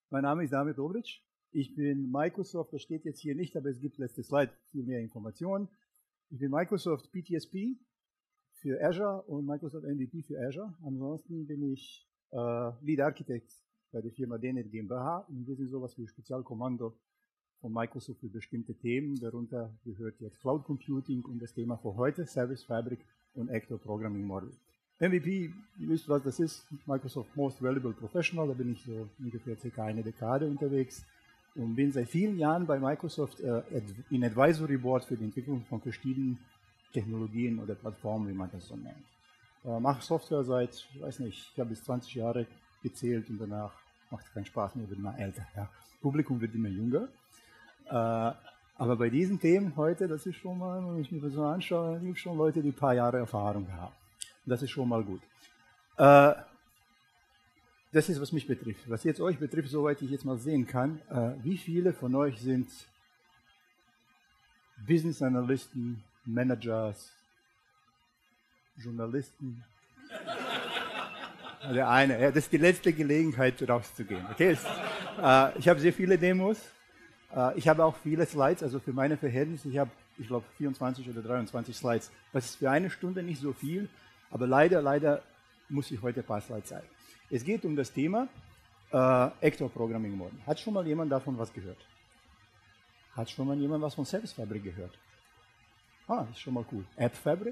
Mein Name ist Damir Dobric. Ich bin Microsoft, das steht jetzt hier nicht, aber es gibt letzte Slide viel mehr Informationen. Ich bin Microsoft PTSP für Azure und Microsoft MVP für Azure. Ansonsten bin ich Lead Architect bei der Firma DNet GmbH und wir sind sowas wie Spezialkommando von Microsoft für bestimmte Themen. Darunter gehört jetzt Cloud Computing und das Thema für heute, Service Fabric und Actor Programming Model. MVP, ihr wisst, was das ist, Microsoft Most Valuable Professional, da bin ich so ungefähr circa eine Dekade unterwegs und bin seit vielen Jahren bei Microsoft in Advisory Board für die Entwicklung von verschiedenen Technologien oder Plattformen, wie man das so nennt. Mache Software seit, ich weiß nicht, ich habe bis 20 Jahre gezählt und danach macht es keinen Spaß mehr, wird immer älter. Ja. Publikum wird immer jünger. Aber bei diesen Themen heute, das ist schon mal, wenn ich mir das so anschaue, gibt es schon Leute, die ein paar Jahre Erfahrung haben. Das ist schon mal gut. Das ist, was mich betrifft. Was jetzt euch betrifft, soweit ich jetzt mal sehen kann, wie viele von euch sind Business Analysten, Managers, Journalisten? Der eine, ja, das ist die letzte Gelegenheit, rauszugehen. Okay? Ich habe sehr viele Demos. Ich habe auch viele Slides, also für meine Verhältnisse, ich habe, ich glaube, 24 oder 23 Slides. Das ist für eine Stunde nicht so viel. Aber leider muss ich heute ein paar Slides zeigen. Es geht um das Thema Actor Programming Model. Hat schon mal jemand davon was gehört? Hat schon mal jemand was von Service Fabric gehört? Ist schon mal cool. App Fabric?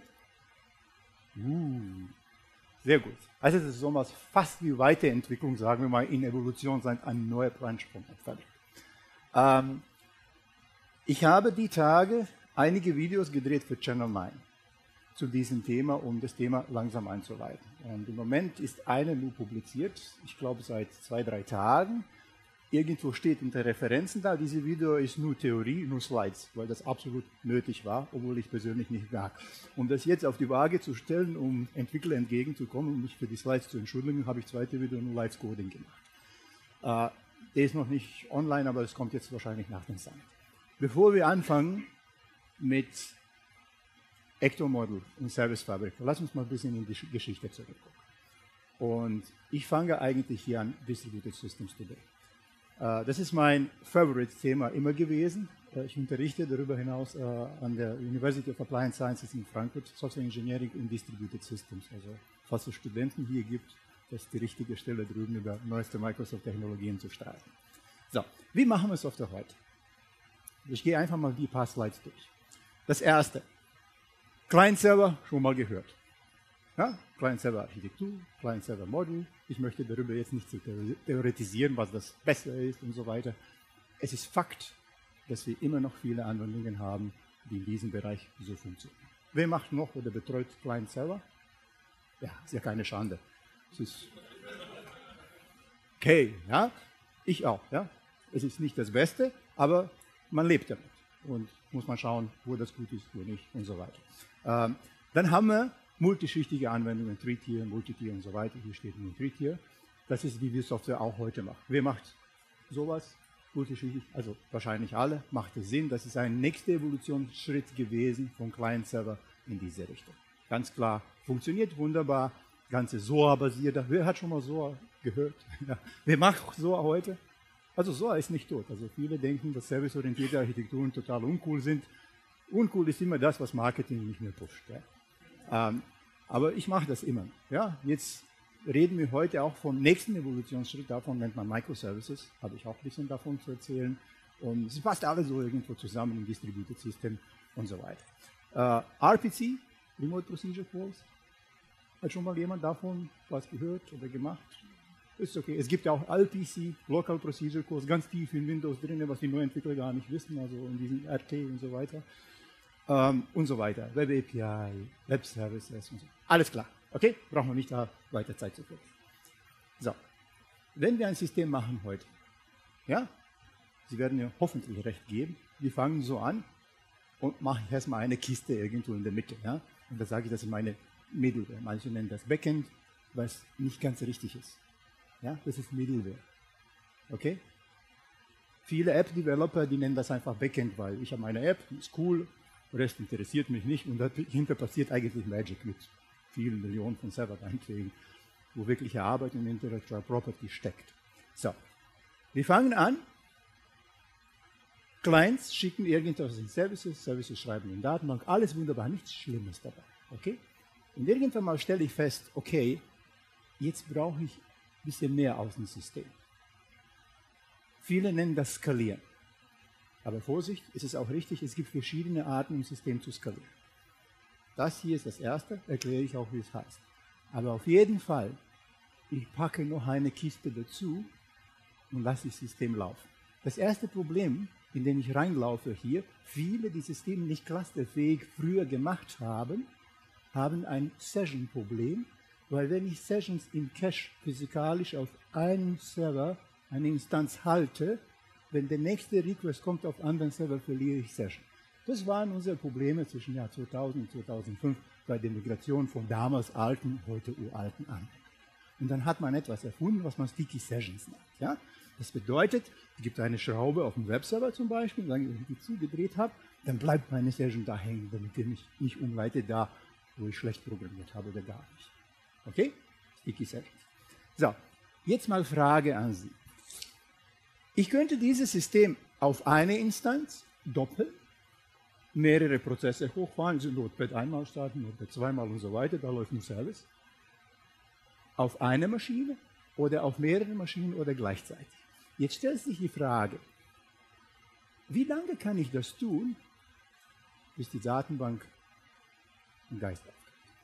Sehr gut. Also es ist so was fast wie Weiterentwicklung, sagen wir mal, in Evolution sein, ein neuer Branch von App Fabric. Ich habe die Tage einige Videos gedreht für Channel 9. Zu diesem Thema, um das Thema langsam einzuleiten. Und im Moment ist eine nur publiziert, ich glaube seit 2-3 Tagen. Irgendwo steht unter Referenzen da, diese Video ist nur Theorie, nur Slides, weil das absolut nötig war, obwohl ich persönlich nicht mag. Um das jetzt auf die Waage zu stellen, um Entwickler entgegenzukommen und mich für die Slides zu entschuldigen, habe ich zweite Video nur Live Coding gemacht. Der ist noch nicht online, aber es kommt jetzt wahrscheinlich nach den Slides. Bevor wir anfangen mit Actor Model und Service Fabric. Lass uns mal ein bisschen in die Geschichte zurückgucken. Und ich fange eigentlich hier an Distributed Systems Today. Das ist mein Favorite-Thema immer gewesen. Ich unterrichte darüber hinaus an der University of Applied Sciences in Frankfurt Software Engineering in Distributed Systems. Also falls es Studenten hier gibt, das ist die richtige Stelle drüben über neueste Microsoft-Technologien zu streiten. So, wie machen wir Software heute? Ich gehe einfach mal die paar Slides durch. Das erste. Client-Server, schon mal gehört. Ja? Client-Server-Architektur, Client-Server-Model. Ich möchte darüber jetzt nicht zu theoretisieren, was das besser ist und so weiter. Es ist Fakt, dass wir immer noch viele Anwendungen haben, die in diesem Bereich so funktionieren. Wer macht noch oder betreut Client-Server? Ja, ist ja keine Schande. Es ist okay, ja? Ich auch, ja? Es ist nicht das Beste, aber man lebt damit. Und muss man schauen, wo das gut ist, wo nicht und so weiter. Dann haben wir multischichtige Anwendungen, Three-Tier, Multitier und so weiter. Hier steht nur Three-Tier. Das ist, wie wir Software auch heute machen. Wer macht sowas? Multischichtig, also wahrscheinlich alle. Macht es Sinn? Das ist ein nächster Evolutionsschritt gewesen vom Client-Server in diese Richtung. Ganz klar, funktioniert wunderbar. Ganze SOA-basiert. Wer hat schon mal SOA gehört? Ja. Wer macht SOA heute? Also SOA ist nicht tot. Also viele denken, dass serviceorientierte Architekturen total uncool sind. Uncool ist immer das, was Marketing nicht mehr pusht. Ja. Aber ich mache das immer. Ja. Jetzt reden wir heute auch vom nächsten Evolutionsschritt. Davon nennt man Microservices. Habe ich auch ein bisschen davon zu erzählen. Und es passt alles so irgendwo zusammen im Distributed System und so weiter. RPC, Remote Procedure Calls. Hat schon mal jemand davon was gehört oder gemacht? Ist okay. Es gibt auch LPC, Local Procedure Calls, ganz tief in Windows drin, was die Neuentwickler gar nicht wissen, also in diesem RT und so weiter. Und so weiter. Web API, Web Services und so. Alles klar. Okay? Brauchen wir nicht da weiter Zeit zu führen. So. Wenn wir ein System machen heute, ja, Sie werden mir hoffentlich recht geben, wir fangen so an und machen erstmal eine Kiste irgendwo in der Mitte. Ja? Und da sage ich, das ist meine Middleware. Manche nennen das Backend, was nicht ganz richtig ist. Ja, das ist Middleware. Okay? Viele App-Developer, die nennen das einfach Backend, weil ich habe meine App, die ist cool, der Rest interessiert mich nicht und dahinter passiert eigentlich Magic mit vielen Millionen von Serverbeiträgen, wo wirkliche Arbeit in Intellectual Property steckt. So, Wir fangen an, Clients schicken irgendwas in Services, Services schreiben in Datenbank, alles wunderbar, nichts Schlimmes dabei. Okay? Und irgendwann mal stelle ich fest, okay, jetzt brauche ich ein bisschen mehr aus dem System. Viele nennen das Skalieren. Aber Vorsicht, es ist auch richtig, es gibt verschiedene Arten, um System zu skalieren. Das hier ist das erste, erkläre ich auch, wie es heißt. Aber auf jeden Fall, ich packe noch eine Kiste dazu und lasse das System laufen. Das erste Problem, in dem ich reinlaufe hier, viele, die Systeme nicht clusterfähig früher gemacht haben, haben ein Session-Problem, weil wenn ich Sessions im Cache physikalisch auf einem Server eine Instanz halte, wenn der nächste Request kommt auf einen anderen Server, verliere ich Session. Das waren unsere Probleme zwischen Jahr 2000 und 2005 bei der Migration von damals alten, heute uralten Anwendungen. Und dann hat man etwas erfunden, was man Sticky Sessions nennt. Ja? Das bedeutet, es gibt eine Schraube auf dem Webserver zum Beispiel, wenn ich die zugedreht habe, dann bleibt meine Session da hängen, damit ich mich nicht umleite da, wo ich schlecht programmiert habe oder gar nicht. Okay? Sticky Sessions. So, jetzt mal Frage an Sie. Ich könnte dieses System auf eine Instanz doppeln, mehrere Prozesse hochfahren, also Notepad einmal starten, Notepad zweimal und so weiter, da läuft ein Service. Auf eine Maschine oder auf mehrere Maschinen oder gleichzeitig. Jetzt stellt sich die Frage, wie lange kann ich das tun, bis die Datenbank einen Geist aufgibt?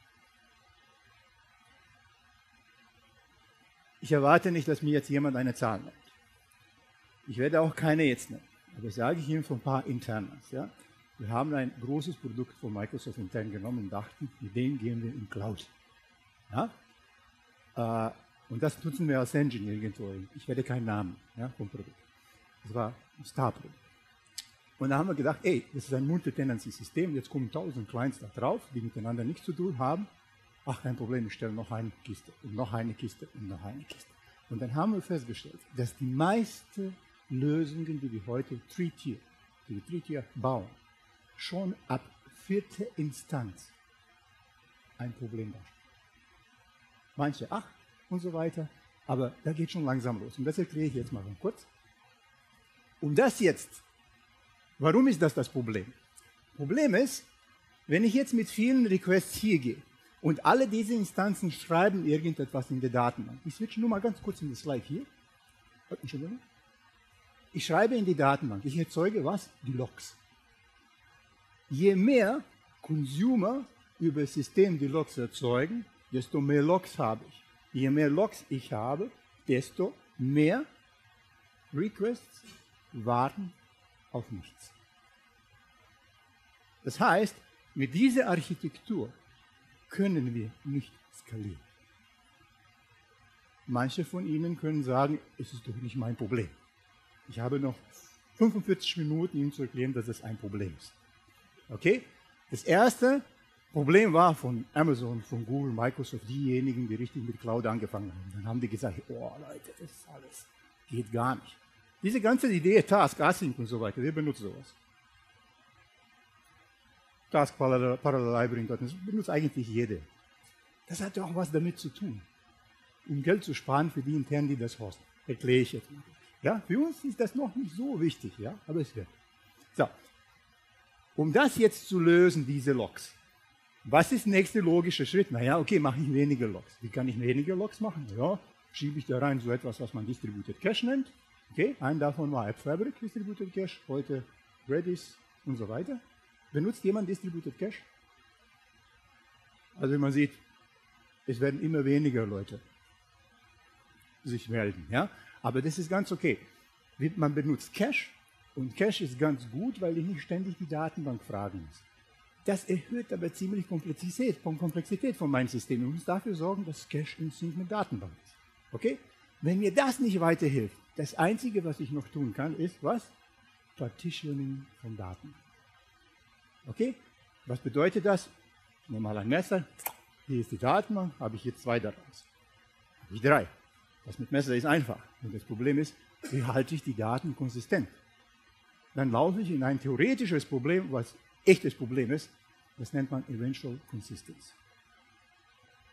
Ich erwarte nicht, dass mir jetzt jemand eine Zahl nennt. Ich werde auch keine jetzt nennen, aber sage ich Ihnen von ein paar Internas. Ja? Wir haben ein großes Produkt von Microsoft intern genommen und dachten, mit dem gehen wir in Cloud. Ja? Und das nutzen wir als Engine irgendwo. Ich werde keinen Namen, ja, vom Produkt. Das war ein Star-Produkt. Und da haben wir gedacht, ey, das ist ein Multi-Tenancy-System, jetzt kommen 1000 Clients da drauf, die miteinander nichts zu tun haben. Ach, kein Problem, ich stelle noch eine Kiste und noch eine Kiste und noch eine Kiste. Und dann haben wir festgestellt, dass die meisten Lösungen, die wir heute Three-Tier bauen, schon ab 4. Instanz ein Problem darstellen. Manche 8 und so weiter, aber da geht schon langsam los. Und das erkläre ich jetzt mal ganz kurz. Und das jetzt, warum ist das das Problem? Problem ist, wenn ich jetzt mit vielen Requests hier gehe und alle diese Instanzen schreiben irgendetwas in der Datenbank. Ich switche nur mal ganz kurz in das Slide hier. Entschuldigung. Ich schreibe in die Datenbank, ich erzeuge was? Die Logs. Je mehr Consumer über das System die Logs erzeugen, desto mehr Logs habe ich. Je mehr Logs ich habe, desto mehr Requests warten auf nichts. Das heißt, mit dieser Architektur können wir nicht skalieren. Manche von Ihnen können sagen, es ist doch nicht mein Problem. Ich habe noch 45 Minuten, Ihnen zu erklären, dass es ein Problem ist. Okay? Das erste Problem war von Amazon, von Google, Microsoft, diejenigen, die richtig mit Cloud angefangen haben. Dann haben die gesagt, oh Leute, das ist alles, geht gar nicht. Diese ganze Idee, Task, Async und so weiter, wer benutzt sowas? Task Parallel Library, das benutzt eigentlich jeder. Das hat ja auch was damit zu tun, um Geld zu sparen für die internen, die das hosten. Erkläre ich jetzt mal. Ja, für uns ist das noch nicht so wichtig, ja, aber es wird. So, um das jetzt zu lösen, diese Logs, was ist der nächste logische Schritt? Naja, okay, mache ich weniger Logs. Wie kann ich weniger Logs machen? Ja, schiebe ich da rein so etwas, was man Distributed Cache nennt. Okay, ein davon war AppFabric Distributed Cache, heute Redis und so weiter. Benutzt jemand Distributed Cache? Also wie man sieht, es werden immer weniger Leute sich melden. Ja? Aber das ist ganz okay. Man benutzt Cache und Cache ist ganz gut, weil ich nicht ständig die Datenbank fragen muss. Das erhöht aber ziemlich Komplexität von meinem System. Ich muss dafür sorgen, dass Cache in Sync mit Datenbank ist. Okay? Wenn mir das nicht weiterhilft, das Einzige, was ich noch tun kann, ist was? Partitioning von Daten. Okay? Was bedeutet das? Ich nehme mal ein Messer. Hier ist die Datenbank. Habe ich jetzt 2 daraus. Habe ich 3. Das mit Messer ist einfach. Und das Problem ist, wie halte ich die Daten konsistent? Dann laufe ich in ein theoretisches Problem, was echtes Problem ist. Das nennt man Eventual Consistency.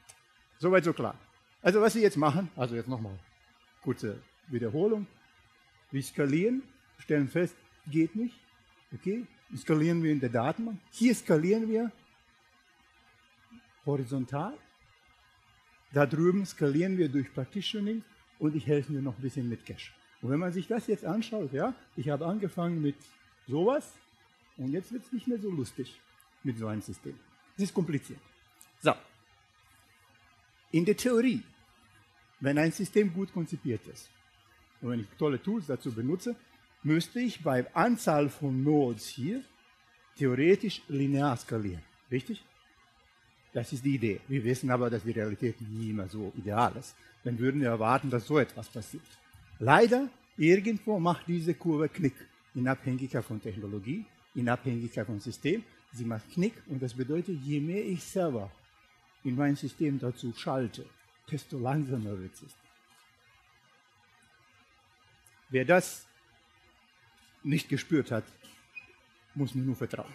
Soweit so klar. Also was Sie jetzt machen, also jetzt nochmal kurze Wiederholung. Wir skalieren, stellen fest, geht nicht. Okay, skalieren wir in der Datenbank. Hier skalieren wir horizontal. Da drüben skalieren wir durch Partitioning und ich helfe mir noch ein bisschen mit Cache. Und wenn man sich das jetzt anschaut, ja, ich habe angefangen mit sowas und jetzt wird es nicht mehr so lustig mit so einem System. Es ist kompliziert. So, in der Theorie, wenn ein System gut konzipiert ist und wenn ich tolle Tools dazu benutze, müsste ich bei Anzahl von Nodes hier theoretisch linear skalieren. Richtig? Das ist die Idee. Wir wissen aber, dass die Realität nie immer so ideal ist. Dann würden wir erwarten, dass so etwas passiert. Leider, irgendwo macht diese Kurve Knick. In Abhängigkeit von Technologie, in Abhängigkeit vom System. Sie macht Knick und das bedeutet, je mehr ich selber in mein System dazu schalte, desto langsamer wird es. Wer das nicht gespürt hat, muss mir nur vertrauen.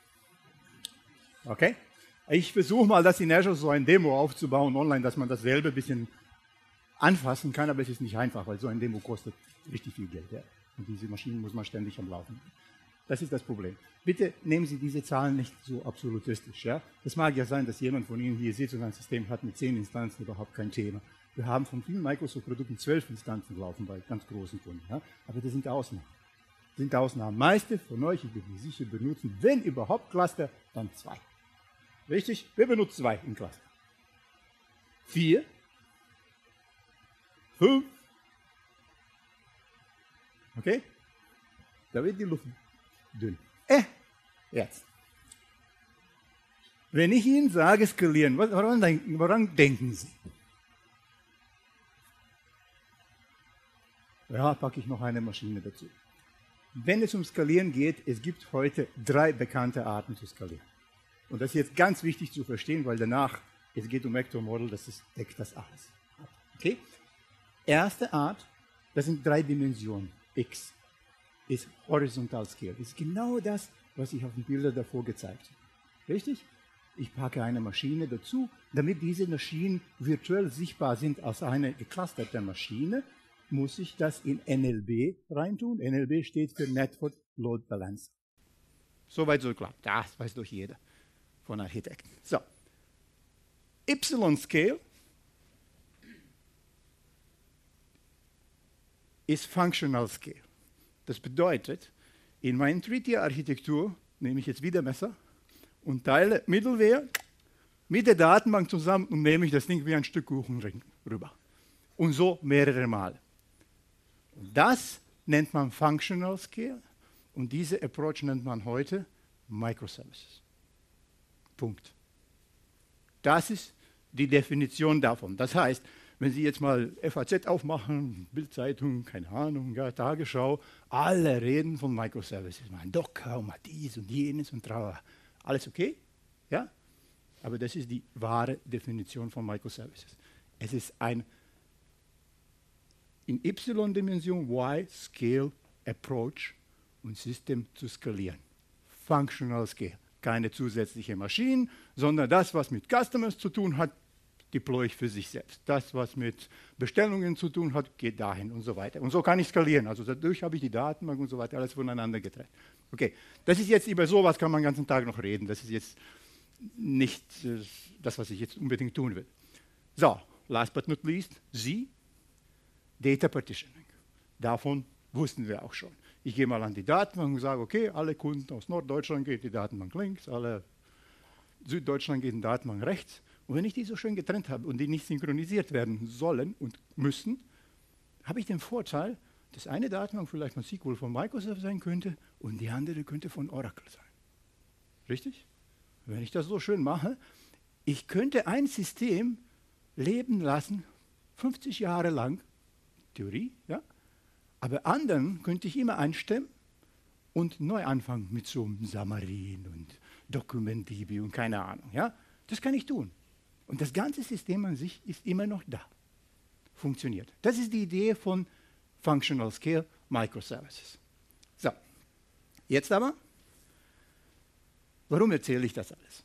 Okay? Ich versuche mal, das in Azure so ein Demo aufzubauen online, dass man dasselbe ein bisschen anfassen kann, aber es ist nicht einfach, weil so ein Demo kostet richtig viel Geld. Ja? Und diese Maschinen muss man ständig am Laufen haben. Das ist das Problem. Bitte nehmen Sie diese Zahlen nicht so absolutistisch. Ja? Es mag ja sein, dass jemand von Ihnen hier sitzt und ein System hat mit 10 Instanzen überhaupt kein Thema. Wir haben von vielen Microsoft-Produkten 12 Instanzen laufen bei ganz großen Kunden. Ja? Aber das sind Ausnahmen. Das sind Ausnahmen. Meiste von euch, ich bin mir sicher, benutzen, wenn überhaupt Cluster, dann 2. Richtig? Wer benutzt 2 im Cluster? 4? 5? Okay? Da wird die Luft dünn. Jetzt. Wenn ich Ihnen sage, skalieren, woran denken Sie? Ja, packe ich noch eine Maschine dazu. Wenn es um Skalieren geht, es gibt heute 3 bekannte Arten zu skalieren. Und das ist jetzt ganz wichtig zu verstehen, weil danach, es geht um Vector Model, deckt das alles. Okay? Erste Art, das sind 3 Dimensionen. X ist Horizontal Scale. Das ist genau das, was ich auf den Bildern davor gezeigt habe. Richtig? Ich packe eine Maschine dazu, damit diese Maschinen virtuell sichtbar sind als eine geclusterte Maschine, muss ich das in NLB reintun. NLB steht für Network Load Balancer. Soweit so klar. Das weiß doch jeder von Architekten. So. Y-Scale ist Functional Scale. Das bedeutet, in meiner 3-Tier-Architektur nehme ich jetzt wieder Messer und teile Middleware mit der Datenbank zusammen und nehme ich das Ding wie ein Stück Kuchen rüber. Und so mehrere Male. Das nennt man Functional Scale und diese Approach nennt man heute Microservices. Punkt. Das ist die Definition davon. Das heißt, wenn Sie jetzt mal FAZ aufmachen, Bildzeitung, keine Ahnung, ja, Tagesschau, alle reden von Microservices. Man Docker und dies und jenes und tralala. Alles okay? Ja? Aber das ist die wahre Definition von Microservices. Es ist ein in Y-Dimension Y-Scale Approach und System zu skalieren. Functional Scale. Keine zusätzliche Maschinen, sondern das, was mit Customers zu tun hat, deploy ich für sich selbst. Das, was mit Bestellungen zu tun hat, geht dahin und so weiter. Und so kann ich skalieren. Also dadurch habe ich die Datenbank und so weiter alles voneinander getrennt. Okay, das ist jetzt über sowas kann man den ganzen Tag noch reden. Das ist jetzt nicht das, was ich jetzt unbedingt tun will. So, last but not least, Data Partitioning. Davon wussten wir auch schon. Ich gehe mal an die Datenbank und sage, okay, alle Kunden aus Norddeutschland geht die Datenbank links, alle Süddeutschland geht die Datenbank rechts. Und wenn ich die so schön getrennt habe und die nicht synchronisiert werden sollen und müssen, habe ich den Vorteil, dass eine Datenbank vielleicht von SQL von Microsoft sein könnte und die andere könnte von Oracle sein. Richtig? Wenn ich das so schön mache, ich könnte ein System leben lassen, 50 Jahre lang, Theorie, ja, aber anderen könnte ich immer einstimmen und neu anfangen mit so einem Xamarin und DocumentDB und keine Ahnung. Ja? Das kann ich tun. Und das ganze System an sich ist immer noch da. Funktioniert. Das ist die Idee von Functional Scale Microservices. So, jetzt aber, warum erzähle ich das alles?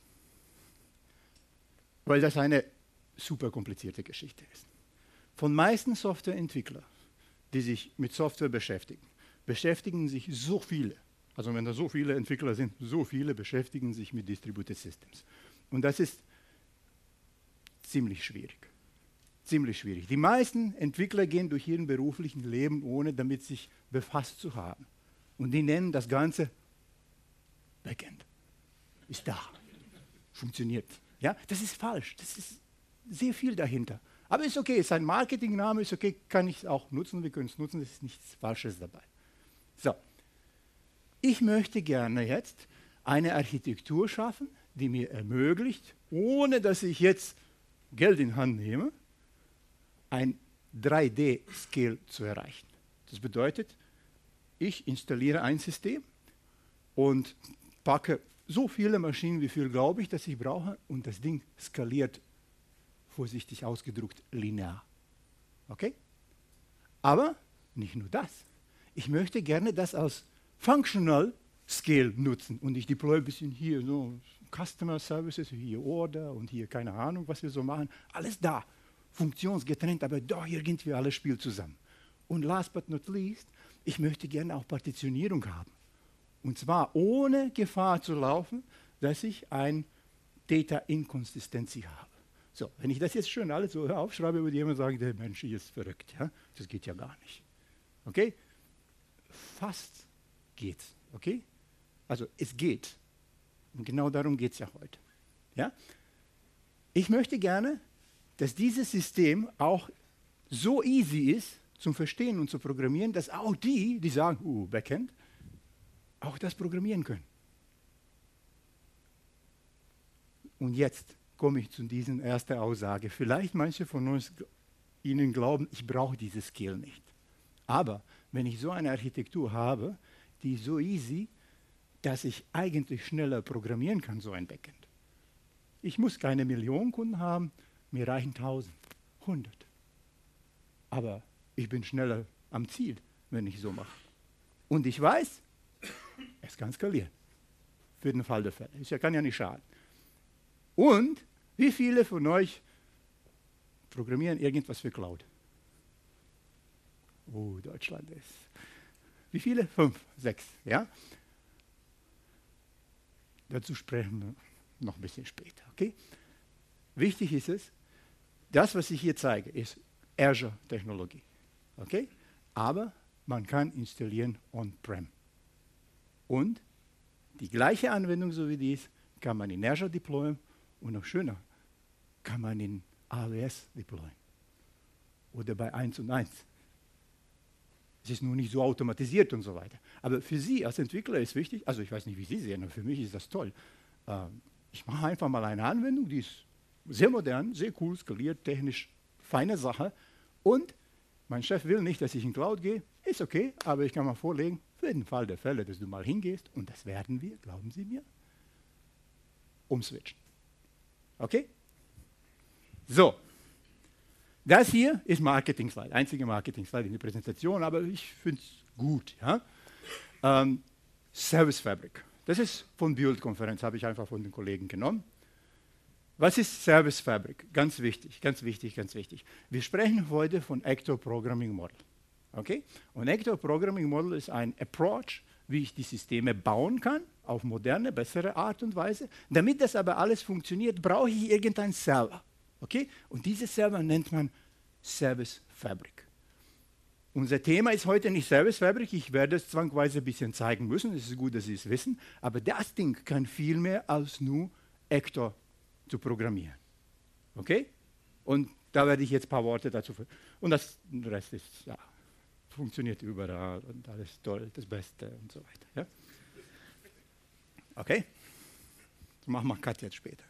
Weil das eine super komplizierte Geschichte ist. Von meisten Softwareentwicklern, die sich mit Software beschäftigen, beschäftigen sich so viele, also wenn da so viele Entwickler sind, so viele beschäftigen sich mit Distributed Systems. Und das ist ziemlich schwierig. Ziemlich schwierig. Die meisten Entwickler gehen durch ihren beruflichen Leben, ohne damit sich befasst zu haben. Und die nennen das Ganze Backend. Ist da. Funktioniert. Ja, das ist falsch. Das ist sehr viel dahinter. Aber ist okay, ist ein Marketingname, ist okay, kann ich es auch nutzen, wir können es nutzen, es ist nichts Falsches dabei. So, ich möchte gerne jetzt eine Architektur schaffen, die mir ermöglicht, ohne dass ich jetzt Geld in Hand nehme, ein 3D-Scale zu erreichen. Das bedeutet, ich installiere ein System und packe so viele Maschinen, wie viel glaube ich, dass ich brauche, und das Ding skaliert, vorsichtig ausgedrückt, linear. Okay? Aber nicht nur das. Ich möchte gerne das als Functional Scale nutzen und ich deploy ein bisschen hier so Customer Services, hier Order und hier keine Ahnung, was wir so machen. Alles da, funktionsgetrennt, aber doch irgendwie alles spielt zusammen. Und last but not least, ich möchte gerne auch Partitionierung haben. Und zwar ohne Gefahr zu laufen, dass ich ein Data Inconsistency habe. So, wenn ich das jetzt schön alles so aufschreibe, würde jemand sagen, der Mensch ist verrückt. Ja? Das geht ja gar nicht. Okay? Fast geht's. Okay? Also es geht. Und genau darum geht es ja heute. Ja? Ich möchte gerne, dass dieses System auch so easy ist zum Verstehen und zu programmieren, dass auch die sagen, Backend, auch das programmieren können. Und jetzt komme ich zu dieser ersten Aussage. Vielleicht manche von Ihnen glauben, ich brauche dieses Skill nicht. Aber wenn ich so eine Architektur habe, die ist so easy, dass ich eigentlich schneller programmieren kann, so ein Backend. Ich muss keine Millionen Kunden haben, mir reichen 1000, 100. Aber ich bin schneller am Ziel, wenn ich so mache. Und ich weiß, es kann skalieren. Für den Fall der Fälle. Es kann ja nicht schaden. Und wie viele von euch programmieren irgendwas für Cloud? Oh, Deutschland ist. Wie viele? 5, 6, ja? Dazu sprechen wir noch ein bisschen später, okay? Wichtig ist es, das, was ich hier zeige, ist Azure-Technologie, okay? Aber man kann installieren on-prem. Und die gleiche Anwendung, so wie dies, kann man in Azure deployen und noch schöner, kann man in AWS deployen. Oder bei 1&1. Es ist nur nicht so automatisiert und so weiter. Aber für Sie als Entwickler ist wichtig, also ich weiß nicht, wie Sie sehen, aber für mich ist das toll. Ich mache einfach mal eine Anwendung, die ist sehr modern, sehr cool, skaliert, technisch, feine Sache. Und mein Chef will nicht, dass ich in Cloud gehe. Ist okay, aber ich kann mal vorlegen, für den Fall der Fälle, dass du mal hingehst, und das werden wir, glauben Sie mir, umswitchen. Okay? So. Das hier ist Marketing-Slide, einzige Marketing-Slide in der Präsentation, aber ich finde es gut. Ja? Service Fabric. Das ist von Build-Konferenz, habe ich einfach von den Kollegen genommen. Was ist Service Fabric? Ganz wichtig, ganz wichtig, ganz wichtig. Wir sprechen heute von Actor Programming Model. Okay? Und Actor Programming Model ist ein Approach, wie ich die Systeme bauen kann, auf moderne, bessere Art und Weise. Damit das aber alles funktioniert, brauche ich irgendeinen Server. Okay? Und dieses Server nennt man Service Fabric. Unser Thema ist heute nicht Service Fabric, ich werde es zwangweise ein bisschen zeigen müssen, es ist gut, dass Sie es wissen, aber das Ding kann viel mehr als nur Actor zu programmieren. Okay? Und da werde ich jetzt ein paar Worte dazu verlieren. Und der Rest ist, ja, funktioniert überall und alles toll, das Beste und so weiter. Ja? Okay? So machen wir Cut jetzt später.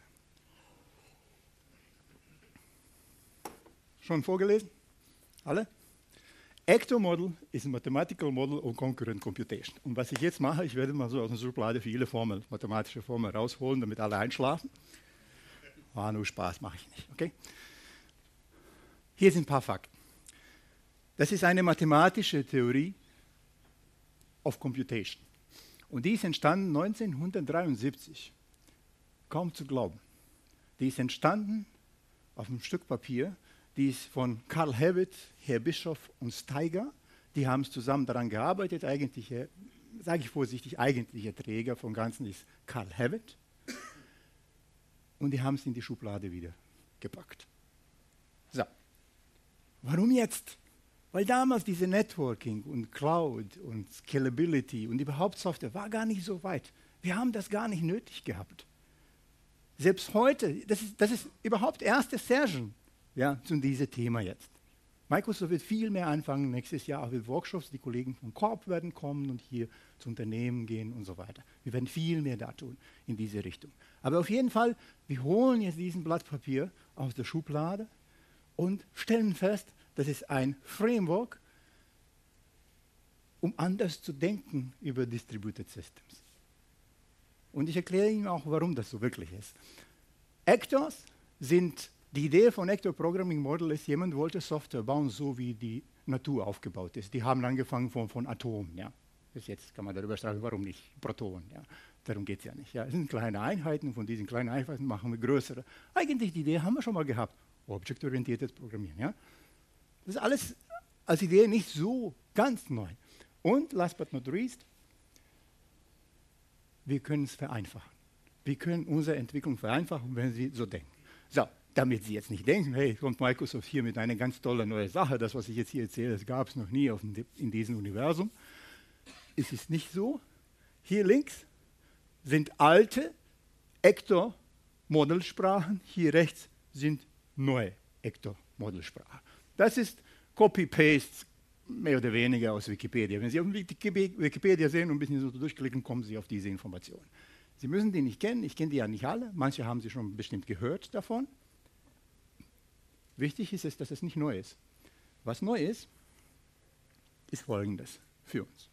Schon vorgelesen? Alle? Actor Model ist ein Mathematical Model of Concurrent Computation. Und was ich jetzt mache, ich werde mal so aus der Schublade viele Formeln, mathematische Formeln rausholen, damit alle einschlafen. Nur Spaß mache ich nicht. Okay? Hier sind ein paar Fakten. Das ist eine mathematische Theorie of Computation. Und die ist entstanden 1973. Kaum zu glauben. Die ist entstanden auf einem Stück Papier. Die ist von Carl Hewitt, Herr Bischoff und Steiger die haben zusammen daran gearbeitet. Eigentliche, sage ich vorsichtig, eigentlicher Träger vom Ganzen ist Carl Hammett. Und die haben es in die Schublade wieder gepackt. So, warum jetzt? Weil damals diese Networking und Cloud und Scalability und überhaupt Software war gar nicht so weit. Wir haben das gar nicht nötig gehabt. Selbst heute, das ist überhaupt erste Session zu diesem Thema jetzt. Microsoft wird viel mehr anfangen nächstes Jahr auch mit Workshops. Die Kollegen von Corp werden kommen und hier zu Unternehmen gehen und so weiter. Wir werden viel mehr da tun in diese Richtung. Aber auf jeden Fall, wir holen jetzt diesen Blatt Papier aus der Schublade und stellen fest, das ist ein Framework, um anders zu denken über Distributed Systems. Und ich erkläre Ihnen auch, warum das so wirklich ist. Actors sind, die Idee von Actor Programming Model ist, jemand wollte Software bauen, so wie die Natur aufgebaut ist. Die haben angefangen von Atomen. Ja. Bis jetzt kann man darüber streiten, warum nicht Protonen. Ja. Darum geht es ja nicht. Ja. Es sind kleine Einheiten und von diesen kleinen Einheiten machen wir größere. Eigentlich die Idee haben wir schon mal gehabt. Objektorientiertes Programmieren. Ja. Das ist alles als Idee nicht so ganz neu. Und last but not least, wir können es vereinfachen. Wir können unsere Entwicklung vereinfachen, wenn Sie so denken. So, damit Sie jetzt nicht denken, hey, kommt Microsoft hier mit einer ganz tollen neuen Sache, das, was ich jetzt hier erzähle, das gab es noch nie in diesem Universum. Es ist nicht so. Hier links sind alte Actor-Modelsprachen, hier rechts sind neue Actor-Modelsprachen. Das ist Copy-Paste, mehr oder weniger aus Wikipedia. Wenn Sie auf Wikipedia sehen und ein bisschen so durchklicken, kommen Sie auf diese Informationen. Sie müssen die nicht kennen, ich kenne die ja nicht alle, manche haben Sie schon bestimmt gehört davon. Wichtig ist es, dass es nicht neu ist. Was neu ist Folgendes für uns.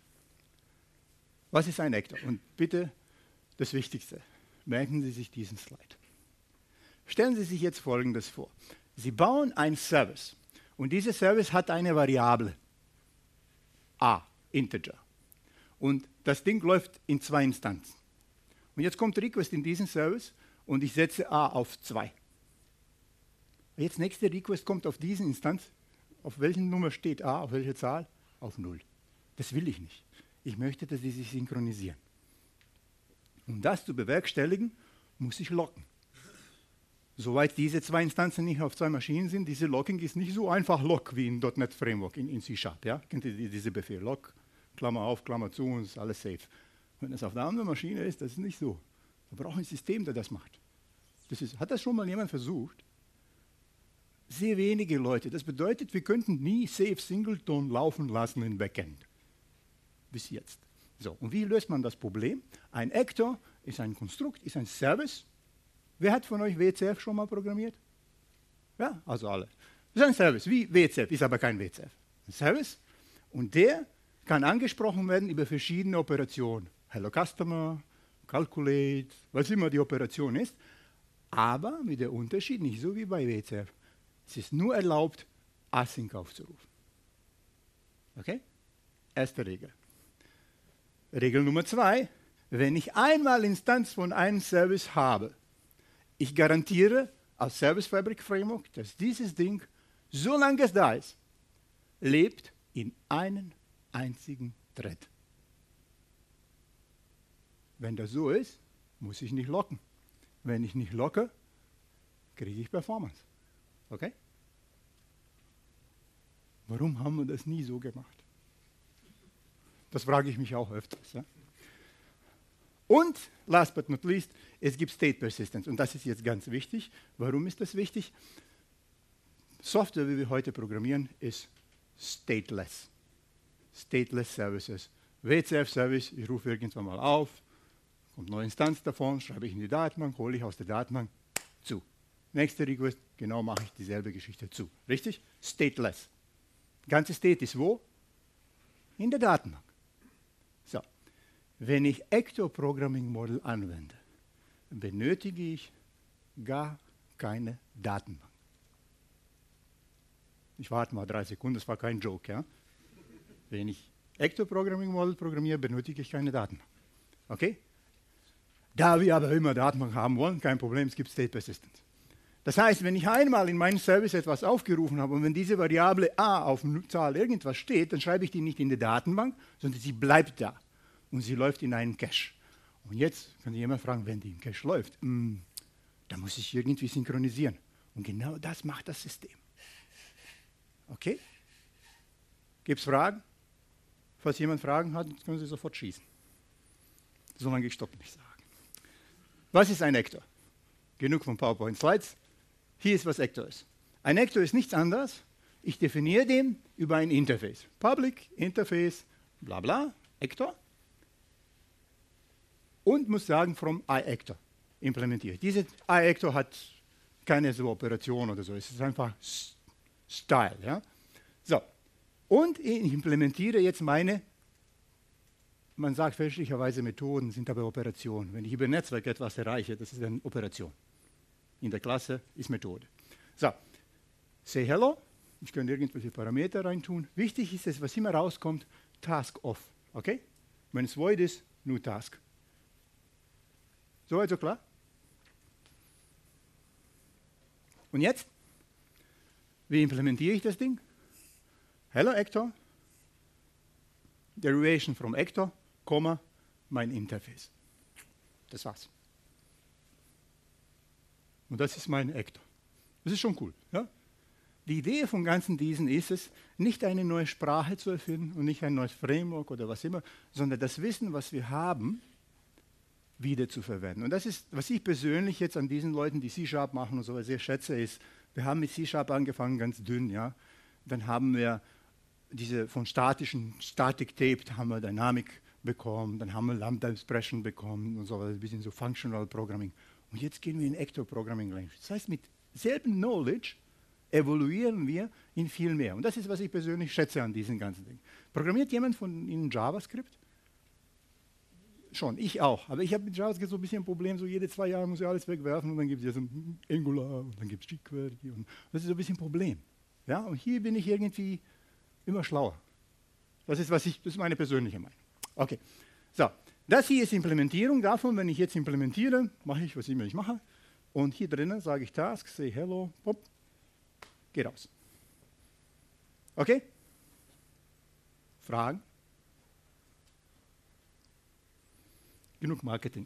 Was ist ein Actor? Und bitte das Wichtigste, merken Sie sich diesen Slide. Stellen Sie sich jetzt Folgendes vor. Sie bauen einen Service und dieser Service hat eine Variable, a, Integer. Und das Ding läuft in 2 Instanzen. Und jetzt kommt Request in diesen Service und ich setze a auf 2. Jetzt nächste Request kommt auf diese Instanz. Auf welchen Nummer steht a, auf welche Zahl? Auf 0. Das will ich nicht. Ich möchte, dass sie sich synchronisieren. Um das zu bewerkstelligen, muss ich locken. Soweit diese 2 Instanzen nicht auf 2 Maschinen sind, diese Locking ist nicht so einfach Lock wie in .NET Framework, in C#. Ja? Kennt ihr diese Befehl? Lock, Klammer auf, Klammer zu und ist alles safe. Wenn es auf der anderen Maschine ist, das ist nicht so. Wir brauchen ein System, das das macht. Hat das schon mal jemand versucht? Sehr wenige Leute. Das bedeutet, wir könnten nie Safe Singleton laufen lassen im Backend. Bis jetzt. So, und wie löst man das Problem? Ein Actor ist ein Konstrukt, ist ein Service. Wer hat von euch WCF schon mal programmiert? Ja, also alle. Das ist ein Service, wie WCF, ist aber kein WCF. Ein Service. Und der kann angesprochen werden über verschiedene Operationen. Hello Customer, Calculate, was immer die Operation ist. Aber mit dem Unterschied, nicht so wie bei WCF. Es ist nur erlaubt, Async aufzurufen. Okay? Erste Regel. Regel Nummer 2. Wenn ich einmal Instanz von einem Service habe, ich garantiere als Service Fabric Framework, dass dieses Ding, solange es da ist, lebt in einem einzigen Thread. Wenn das so ist, muss ich nicht locken. Wenn ich nicht locke, kriege ich Performance. Okay? Warum haben wir das nie so gemacht? Das frage ich mich auch öfters. Ja? Und, last but not least, es gibt State Persistence. Und das ist jetzt ganz wichtig. Warum ist das wichtig? Software, wie wir heute programmieren, ist stateless. Stateless Services. WCF-Service, ich rufe irgendwann mal auf, kommt eine neue Instanz davon, schreibe ich in die Datenbank, hole ich aus der Datenbank zu. Nächste Request, genau mache ich dieselbe Geschichte zu. Richtig? Stateless. Ganze State ist wo? In der Datenbank. So. Wenn ich Actor Programming Model anwende, benötige ich gar keine Datenbank. Ich warte mal 3 Sekunden, das war kein Joke. Ja? Wenn ich Actor Programming Model programmiere, benötige ich keine Datenbank. Okay? Da wir aber immer Datenbank haben wollen, kein Problem, es gibt State Persistence. Das heißt, wenn ich einmal in meinem Service etwas aufgerufen habe und wenn diese Variable a auf Zahl irgendwas steht, dann schreibe ich die nicht in die Datenbank, sondern sie bleibt da und sie läuft in einen Cache. Und jetzt kann sich jemand fragen, wenn die im Cache läuft, da muss ich irgendwie synchronisieren. Und genau das macht das System. Okay? Gibt es Fragen? Falls jemand Fragen hat, können Sie sofort schießen. Solange ich Stopp nicht sage. Was ist ein Actor? Genug von PowerPoint-Slides. Hier ist, was Actor ist. Ein Actor ist nichts anderes. Ich definiere den über ein Interface. Public, Interface, bla bla, Actor. Und muss sagen, from iActor implementiere. Diese iActor hat keine so Operation oder so. Es ist einfach Style. Ja? So. Und ich implementiere jetzt meine, man sagt fälschlicherweise Methoden, sind aber Operationen. Wenn ich über Netzwerk etwas erreiche, das ist eine Operation. In der Klasse ist Methode. So, say hello. Ich kann irgendwelche Parameter reintun. Wichtig ist es, was immer rauskommt, Task off. Okay? Wenn es void ist, nur Task. Soweit so klar? Und jetzt? Wie implementiere ich das Ding? Hello Actor, Derivation from Actor, mein Interface. Das war's. Und das ist mein Actor. Das ist schon cool. Ja? Die Idee von ganzen diesen ist es, nicht eine neue Sprache zu erfinden und nicht ein neues Framework oder was immer, sondern das Wissen, was wir haben, wieder zu verwenden. Und das ist, was ich persönlich jetzt an diesen Leuten, die C# machen und so, sehr schätze, ist, wir haben mit C# angefangen, ganz dünn, ja. Dann haben wir diese von statischen Static Tape, haben wir Dynamic bekommen, dann haben wir Lambda Expression bekommen und so, ein bisschen so Functional Programming. Und jetzt gehen wir in Actor Programming Language. Das heißt, mit selben Knowledge evoluieren wir in viel mehr. Und das ist, was ich persönlich schätze an diesen ganzen Dingen. Programmiert jemand von Ihnen JavaScript? Schon, ich auch. Aber ich habe mit JavaScript so ein bisschen ein Problem, so jede 2 Jahre muss ich alles wegwerfen und dann gibt es ja so Angular und dann gibt es jQuery. Und das ist so ein bisschen ein Problem. Ja? Und hier bin ich irgendwie immer schlauer. Das ist meine persönliche Meinung. Okay, so. Das hier ist Implementierung davon. Wenn ich jetzt implementiere, mache ich, was immer ich mache. Und hier drinnen sage ich Task, say hello, pop, geht raus. Okay? Fragen? Genug Marketing.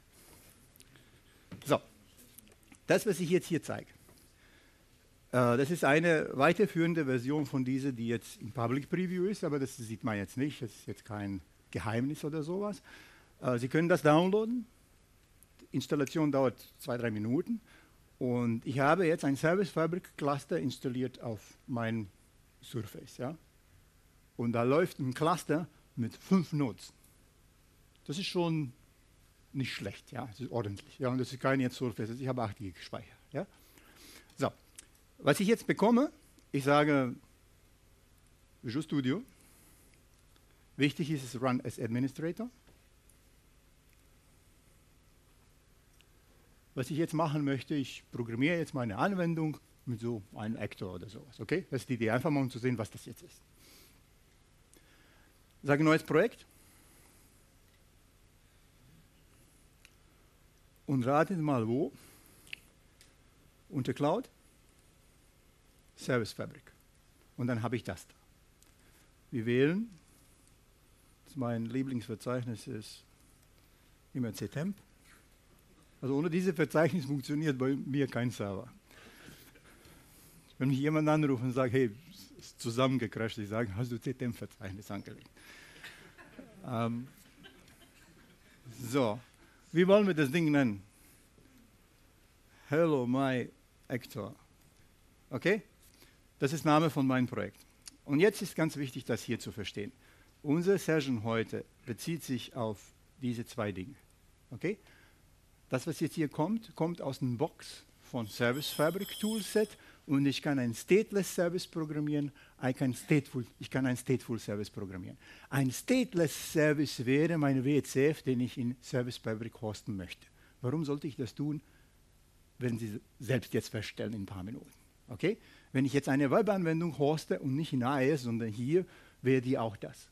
So, das, was ich jetzt hier zeige, das ist eine weiterführende Version von dieser, die jetzt im Public Preview ist, aber das sieht man jetzt nicht, das ist jetzt kein Geheimnis oder sowas. Sie können das downloaden. Die Installation dauert 2-3 Minuten. Und ich habe jetzt ein Service Fabric Cluster installiert auf mein Surface. Ja? Und da läuft ein Cluster mit 5 Nodes. Das ist schon nicht schlecht, ja, das ist ordentlich. Ja? Und das ist kein jetzt Surface, ich habe 8 GB Speicher. Ja? So, was ich jetzt bekomme, ich sage Visual Studio. Wichtig ist es Run as Administrator. Was ich jetzt machen möchte, ich programmiere jetzt meine Anwendung mit so einem Actor oder sowas. Okay? Das ist die Idee, einfach mal um zu sehen, was das jetzt ist. Ich sage neues Projekt. Und ratet mal wo. Unter Cloud. Service Fabric. Und dann habe ich das da. Wir wählen. Mein Lieblingsverzeichnis ist immer ctemp. Also ohne dieses Verzeichnis funktioniert bei mir kein Server. Wenn mich jemand anruft und sagt, hey, ist zusammengecrasht, ich sage, hast du ctemp-Verzeichnis angelegt? So, wie wollen wir das Ding nennen? Hello, my Actor. Okay? Das ist der Name von meinem Projekt. Und jetzt ist ganz wichtig, das hier zu verstehen. Unsere Session heute bezieht sich auf diese 2 Dinge. Okay? Das, was jetzt hier kommt, kommt aus dem Box von Service Fabric Toolset und ich kann ein Stateless Service programmieren, ich kann ein Stateful Service programmieren. Ein Stateless Service wäre mein WCF, den ich in Service Fabric hosten möchte. Warum sollte ich das tun? Werden Sie selbst jetzt feststellen in ein paar Minuten. Okay? Wenn ich jetzt eine Webanwendung hoste und nicht in AES, sondern hier, wäre die auch das.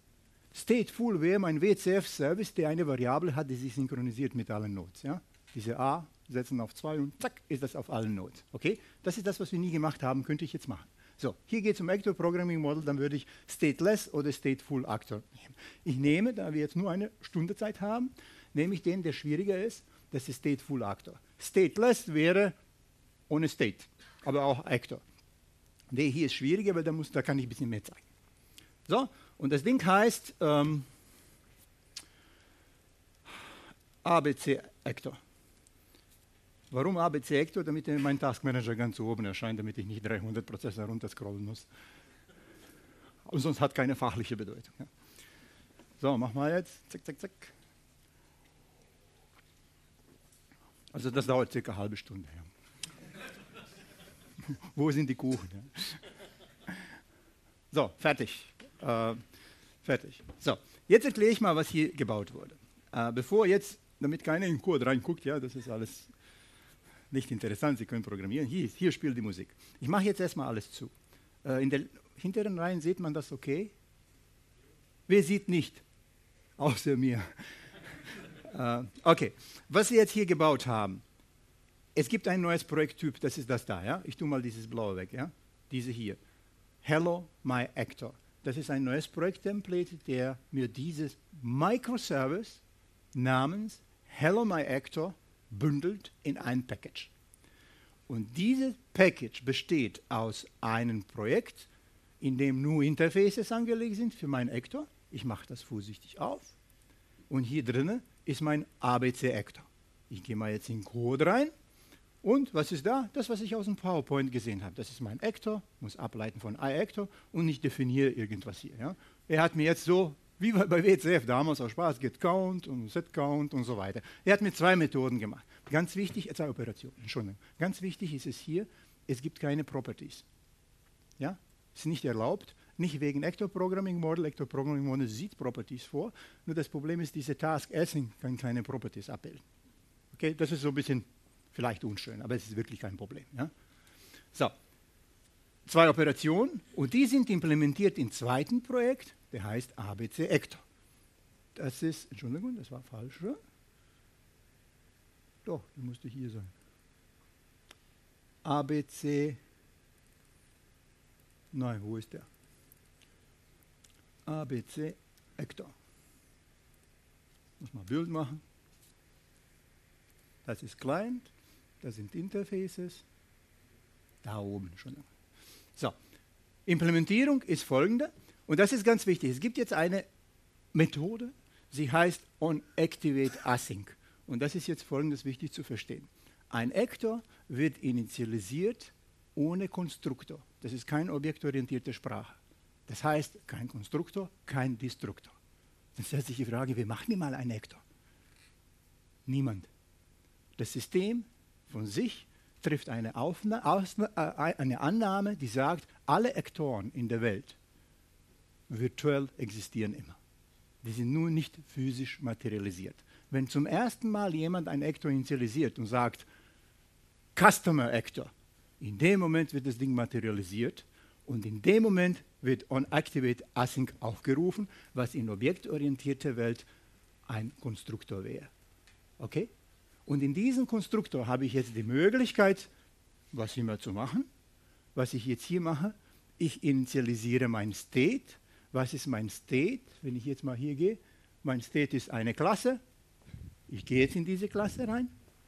Stateful wäre mein WCF-Service, der eine Variable hat, die sich synchronisiert mit allen Nodes. Ja? Diese A setzen auf 2 und zack, ist das auf allen Nodes. Okay? Das ist das, was wir nie gemacht haben, könnte ich jetzt machen. So, hier geht es um Actor Programming Model, dann würde ich Stateless oder Stateful Actor nehmen. Ich nehme, da wir jetzt nur eine Stunde Zeit haben, nehme ich den, der schwieriger ist, das ist Stateful Actor. Stateless wäre ohne State, aber auch Actor. Der hier ist schwieriger, weil da kann ich ein bisschen mehr zeigen. So, und das Ding heißt ABC Actor. Warum ABC Actor? Damit mein Task Manager ganz oben erscheint, damit ich nicht 300 Prozesse runterscrollen muss. Und sonst hat keine fachliche Bedeutung. Ja. So, machen wir jetzt. Zack, zack, zack. Also das dauert circa eine halbe Stunde. Ja. Wo sind die Kuchen? Ja. So, fertig. Fertig. So, jetzt erkläre ich mal, was hier gebaut wurde. Bevor jetzt, damit keiner in den Code reinguckt, ja, das ist alles nicht interessant, Sie können programmieren. Hier spielt die Musik. Ich mache jetzt erstmal alles zu. In der hinteren Reihe sieht man das okay? Wer sieht nicht? Außer mir. Okay, was Sie jetzt hier gebaut haben. Es gibt ein neues Projekttyp, das ist das da. Ja? Ich tue mal dieses blaue weg. Ja? Diese hier. Hello My Actor. Das ist ein neues Projekttemplate, der mir dieses Microservice namens Hello My Actor bündelt in ein Package. Und dieses Package besteht aus einem Projekt, in dem nur Interfaces angelegt sind für meinen Actor. Ich mache das vorsichtig auf. Und hier drinnen ist mein ABC Actor. Ich gehe mal jetzt in den Code rein. Und was ist da? Das, was ich aus dem PowerPoint gesehen habe. Das ist mein Actor, muss ableiten von iActor und ich definiere irgendwas hier. Ja. Er hat mir jetzt so, wie bei WCF damals aus Spaß, getCount und setCount und so weiter. Er hat mir 2 Methoden gemacht. Ganz wichtig, 2 Operationen, Entschuldigung. Ganz wichtig ist es hier, es gibt keine Properties. Ja, ist nicht erlaubt, nicht wegen Actor Programming Model. Actor Programming Model sieht Properties vor, nur das Problem ist, diese Task Async kann keine Properties abbilden. Okay, das ist so ein bisschen vielleicht unschön, aber es ist wirklich kein Problem. Ja? So, 2 Operationen und die sind implementiert im zweiten Projekt, der heißt ABC Actor. Das ist, Entschuldigung, das war falsch. Oder? Doch, die musste hier sein. ABC, nein, wo ist der? ABC Actor. Muss mal Bild machen. Das ist Client. Das sind Interfaces, da oben schon. So, Implementierung ist folgende, und das ist ganz wichtig. Es gibt jetzt eine Methode, sie heißt onActivateAsync. Und das ist jetzt folgendes wichtig zu verstehen. Ein Actor wird initialisiert ohne Konstruktor. Das ist keine objektorientierte Sprache. Das heißt, kein Konstruktor, kein Destruktor. Dann stellt sich die Frage, wer macht mir mal einen Actor? Niemand. Das System von sich trifft eine Annahme, die sagt, alle Aktoren in der Welt virtuell existieren immer. Die sind nur nicht physisch materialisiert. Wenn zum ersten Mal jemand einen Actor initialisiert und sagt, Customer Actor, in dem Moment wird das Ding materialisiert und in dem Moment wird onActivateAsync aufgerufen, was in objektorientierter Welt ein Konstruktor wäre. Okay? Und in diesem Konstruktor habe ich jetzt die Möglichkeit, was immer zu machen. Was ich jetzt hier mache, ich initialisiere mein State. Was ist mein State? Wenn ich jetzt mal hier gehe, mein State ist eine Klasse. Ich gehe jetzt in diese Klasse rein.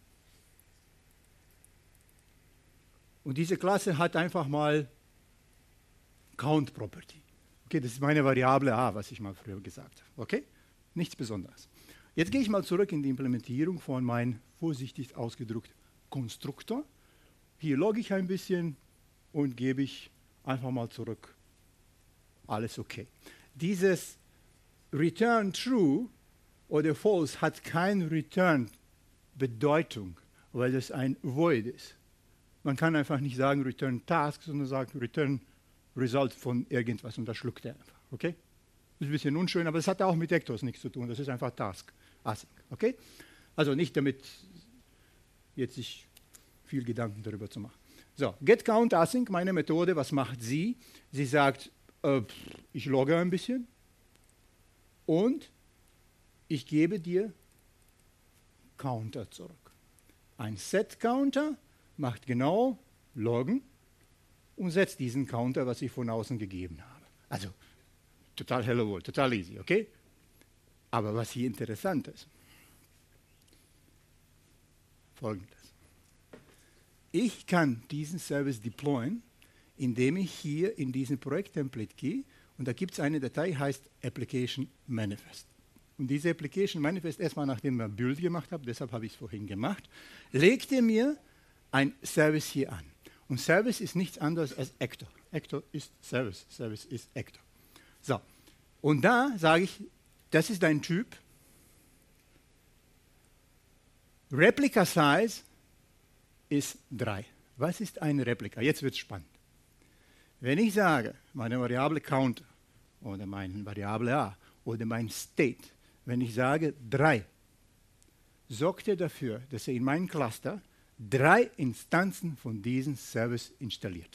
Und diese Klasse hat einfach mal Count Property. Okay, das ist meine Variable a, was ich mal früher gesagt habe. Okay? Nichts Besonderes. Jetzt gehe ich mal zurück in die Implementierung von meinem, vorsichtig ausgedrückt, Konstruktor. Hier logge ich ein bisschen und gebe ich einfach mal zurück. Alles okay. Dieses Return True oder False hat keine Return-Bedeutung, weil das ein Void ist. Man kann einfach nicht sagen Return Task, sondern sagen Return Result von irgendwas und das schluckt er einfach. Okay? Das ist ein bisschen unschön, aber das hat auch mit Actors nichts zu tun. Das ist einfach Task. Async. Okay? Also nicht damit jetzt sich viel Gedanken darüber zu machen. So, getCountAsync, meine Methode, was macht sie? Sie sagt, ich logge ein bisschen und ich gebe dir Counter zurück. Ein Set-Counter macht genau loggen und setzt diesen Counter, was ich von außen gegeben habe. Also total hello world, total easy, okay? Aber was hier interessant ist, Folgendes. Ich kann diesen Service deployen, indem ich hier in diesen Projekt-Template gehe und da gibt es eine Datei, heißt Application Manifest. Und diese Application Manifest, erstmal nachdem wir ein Build gemacht haben, deshalb habe ich es vorhin gemacht, legt er mir ein Service hier an. Und Service ist nichts anderes als Actor. Actor ist Service, Service ist Actor. So, und da sage ich, das ist dein Typ. Replica Size ist 3. Was ist ein Replika? Jetzt wird es spannend. Wenn ich sage, meine Variable Counter oder meine Variable A oder mein State, wenn ich sage 3, sorgt er dafür, dass er in meinem Cluster 3 Instanzen von diesem Service installiert.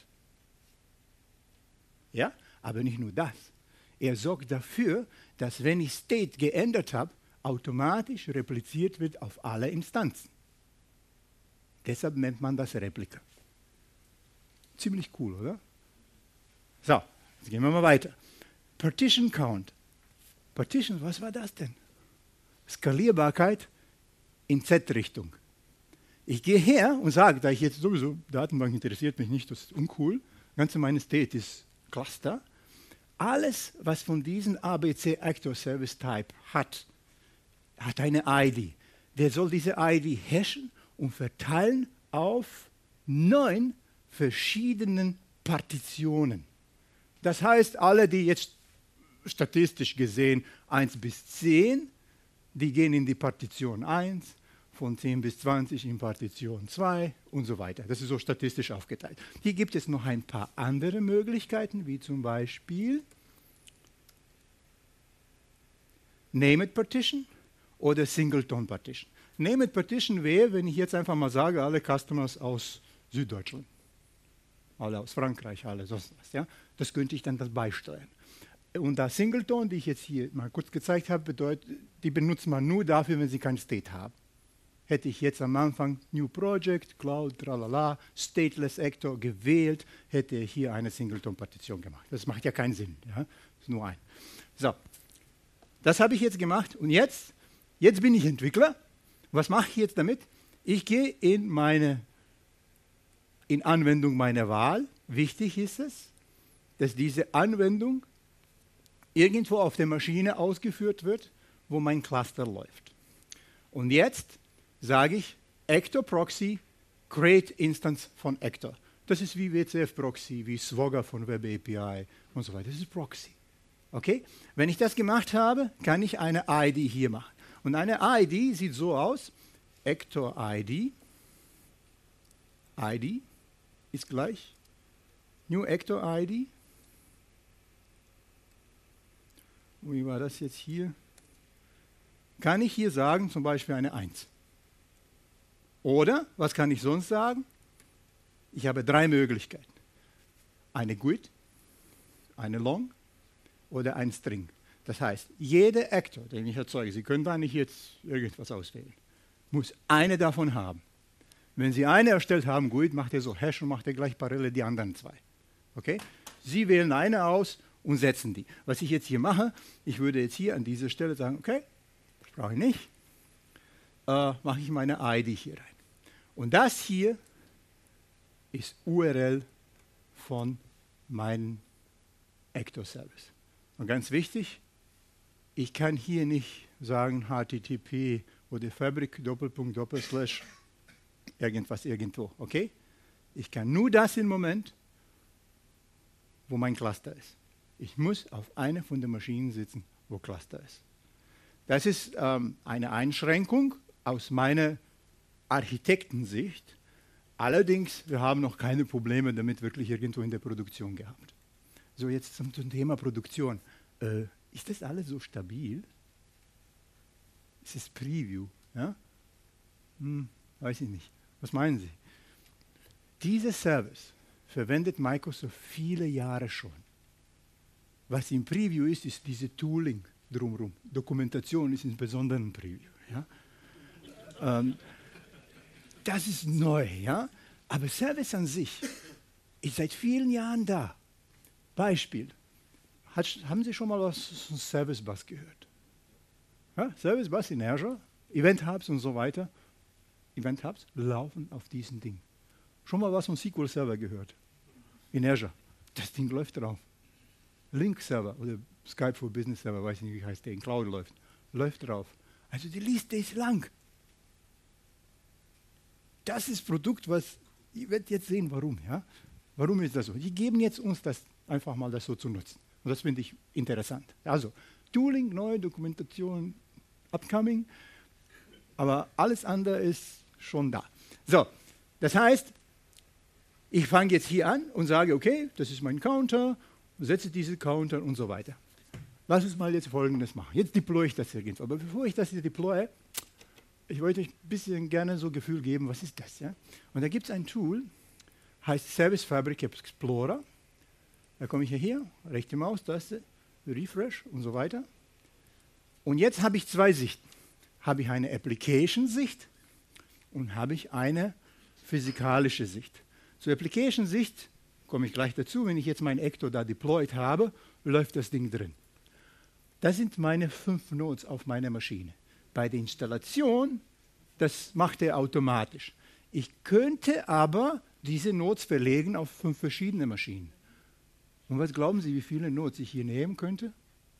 Ja, aber nicht nur das. Er sorgt dafür, dass wenn ich State geändert habe, automatisch repliziert wird auf alle Instanzen. Deshalb nennt man das Replika. Ziemlich cool, oder? So, jetzt gehen wir mal weiter. Partition Count. Partition, was war das denn? Skalierbarkeit in Z-Richtung. Ich gehe her und sage, da ich jetzt sowieso, Datenbank interessiert mich nicht, das ist uncool, ganze meine State ist Cluster. Alles, was von diesem ABC Actor Service Type hat eine ID. Der soll diese ID hashen und verteilen auf 9 verschiedenen Partitionen. Das heißt, alle, die jetzt statistisch gesehen 1 bis 10, die gehen in die Partition 1, von 10 bis 20 in Partition 2 und so weiter. Das ist so statistisch aufgeteilt. Hier gibt es noch ein paar andere Möglichkeiten, wie zum Beispiel Named Partition oder Singleton Partition. Named Partition wäre, wenn ich jetzt einfach mal sage, alle Customers aus Süddeutschland, alle aus Frankreich, alle sonst was. Ja? Das könnte ich dann beisteuern. Und das Singleton, die ich jetzt hier mal kurz gezeigt habe, bedeutet, die benutzt man nur dafür, wenn sie kein State haben. Hätte ich jetzt am Anfang New Project, Cloud, tralala, Stateless Actor gewählt, hätte ich hier eine Singleton-Partition gemacht. Das macht ja keinen Sinn. Ja? Das ist nur ein. So, das habe ich jetzt gemacht und jetzt bin ich Entwickler. Was mache ich jetzt damit? Ich gehe in Anwendung meiner Wahl. Wichtig ist es, dass diese Anwendung irgendwo auf der Maschine ausgeführt wird, wo mein Cluster läuft. Und jetzt sage ich Actor Proxy, create Instance von Actor. Das ist wie WCF Proxy, wie Swagger von Web API und so weiter. Das ist Proxy. Okay? Wenn ich das gemacht habe, kann ich eine ID hier machen. Und eine ID sieht so aus, Actor ID, ID ist gleich New Actor ID. Wie war das jetzt hier? Kann ich hier sagen, zum Beispiel eine 1. Oder, was kann ich sonst sagen? Ich habe 3 Möglichkeiten. Eine GUID, eine Long oder ein String. Das heißt, jeder Actor, den ich erzeuge, Sie können da nicht jetzt irgendwas auswählen, muss eine davon haben. Wenn Sie eine erstellt haben, GUID, macht er so Hash und macht er gleich parallel die anderen 2. Okay? Sie wählen eine aus und setzen die. Was ich jetzt hier mache, ich würde jetzt hier an dieser Stelle sagen, okay, das brauche ich nicht, mache ich meine ID hier rein. Und das hier ist URL von meinem Actor-Service. Und ganz wichtig, ich kann hier nicht sagen HTTP oder Fabric // irgendwas irgendwo, okay? Ich kann nur das im Moment, wo mein Cluster ist. Ich muss auf einer von den Maschinen sitzen, wo Cluster ist. Das ist eine Einschränkung aus meiner Architektensicht. Allerdings, wir haben noch keine Probleme damit wirklich irgendwo in der Produktion gehabt. So, jetzt zum Thema Produktion. Ist das alles so stabil? Es ist Preview. Ja? Weiß ich nicht. Was meinen Sie? Dieser Service verwendet Microsoft viele Jahre schon. Was im Preview ist, ist diese Tooling drumherum. Dokumentation ist insbesondere ein Preview. Ja? das ist neu, ja. Aber Service an sich ist seit vielen Jahren da. Beispiel. Haben Sie schon mal was von Service Bus gehört? Ja, Service Bus in Azure, Event Hubs und so weiter. Event Hubs laufen auf diesem Ding. Schon mal was von SQL Server gehört? In Azure. Das Ding läuft drauf. Link Server oder Skype for Business Server, weiß nicht, wie heißt der, in Cloud läuft drauf. Also die Liste ist lang. Das ist Produkt, was, ihr werdet jetzt sehen, warum. Ja? Warum ist das so? Die geben jetzt uns das einfach mal das so zu nutzen. Und das finde ich interessant. Also, Tooling, neue Dokumentation, upcoming, aber alles andere ist schon da. So, das heißt, ich fange jetzt hier an und sage, okay, das ist mein Counter, setze diese Counter und so weiter. Lass uns mal jetzt Folgendes machen. Jetzt deploye ich das irgendwo. Aber bevor ich das hier deploye, ich wollte euch ein bisschen gerne so ein Gefühl geben, was ist das? Ja? Und da gibt es ein Tool, heißt Service Fabric Explorer. Da komme ich hier, rechte Maustaste, Refresh und so weiter. Und jetzt habe ich zwei Sichten. Habe ich eine Application-Sicht und habe ich eine physikalische Sicht. Zur Application-Sicht komme ich gleich dazu. Wenn ich jetzt meinen Ecto da deployed habe, läuft das Ding drin. Das sind meine 5 Nodes auf meiner Maschine. Bei der Installation, das macht er automatisch. Ich könnte aber diese Nodes verlegen auf 5 verschiedene Maschinen. Und was glauben Sie, wie viele Nodes ich hier nehmen könnte?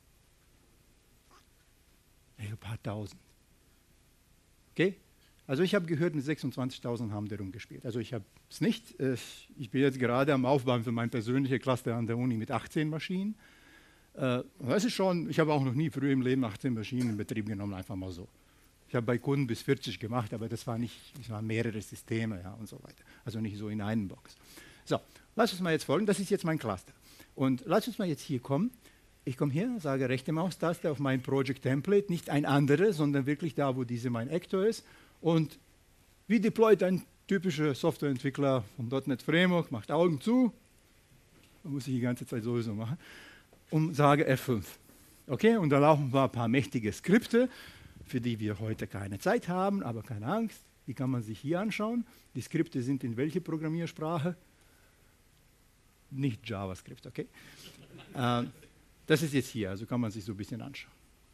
Ein paar tausend. Okay? Also ich habe gehört, mit 26.000 haben die rumgespielt. Also ich habe es nicht. Ich bin jetzt gerade am Aufbauen für mein persönliches Cluster an der Uni mit 18 Maschinen. Das ist schon, ich habe auch noch nie früher im Leben 18 Maschinen in Betrieb genommen, einfach mal so. Ich habe bei Kunden bis 40 gemacht, aber das waren mehrere Systeme, ja, und so weiter. Also nicht so in einen Box. So, lass uns mal jetzt folgen. Das ist jetzt mein Cluster. Und lass uns mal jetzt hier kommen. Ich komme hier, sage rechte Maustaste auf mein Project Template, nicht ein anderes, sondern wirklich da, wo diese mein Ecto ist. Und wie deployt ein typischer Softwareentwickler von .NET Framework, macht Augen zu, das muss ich die ganze Zeit sowieso machen, und sage F5. Okay, und da laufen ein paar mächtige Skripte, für die wir heute keine Zeit haben, aber keine Angst, die kann man sich hier anschauen. Die Skripte sind in welche Programmiersprache? Nicht JavaScript, okay? Das ist jetzt hier, also kann man sich so ein bisschen anschauen.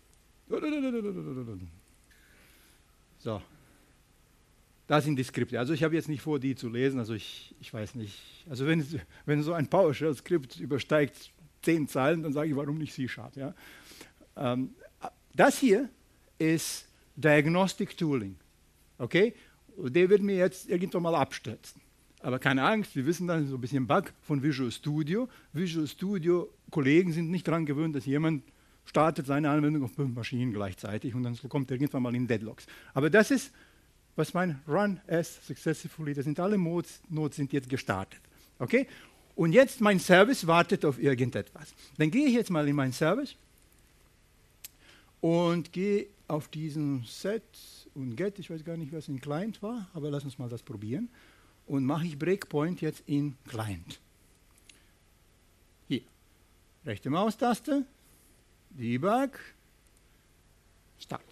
So, da sind die Skripte. Also ich habe jetzt nicht vor, die zu lesen, also ich weiß nicht. Also wenn so ein PowerShell-Skript übersteigt 10 Zeilen, dann sage ich, warum nicht C#? Ja? Das hier ist Diagnostic Tooling, okay? Und der wird mir jetzt irgendwann mal abstürzen. Aber keine Angst, wir wissen dann so ein bisschen Bug von Visual Studio. Visual Studio Kollegen sind nicht daran gewöhnt, dass jemand startet seine Anwendung auf 5 Maschinen gleichzeitig und dann kommt irgendwann mal in Deadlocks. Aber das ist, was mein Run as Successfully, das sind alle Nodes sind jetzt gestartet. Okay? Und jetzt mein Service wartet auf irgendetwas. Dann gehe ich jetzt mal in meinen Service und gehe auf diesen Set und Get, ich weiß gar nicht, was in Client war, aber lass uns mal das probieren. Und mache ich Breakpoint jetzt in Client. Hier, rechte Maustaste, Debug, Start.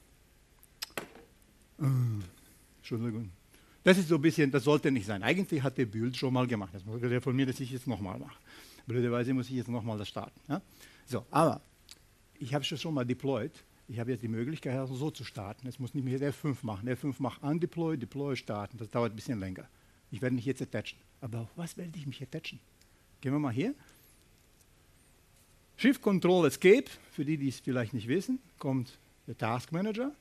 Entschuldigung. Das ist so ein bisschen, das sollte nicht sein. Eigentlich hat der Build schon mal gemacht. Das wollte der von mir, dass ich jetzt nochmal mache. Blöderweise muss ich jetzt nochmal das starten. Ja? So, aber ich habe es schon mal deployed. Ich habe jetzt die Möglichkeit, also so zu starten. Jetzt muss nicht mehr F5 machen. F5 macht Undeploy, Deploy, starten. Das dauert ein bisschen länger. Ich werde mich jetzt attachen. Aber auf was werde ich mich attachen? Gehen wir mal hier. Shift Control Escape, für die, die es vielleicht nicht wissen, kommt der Task Manager.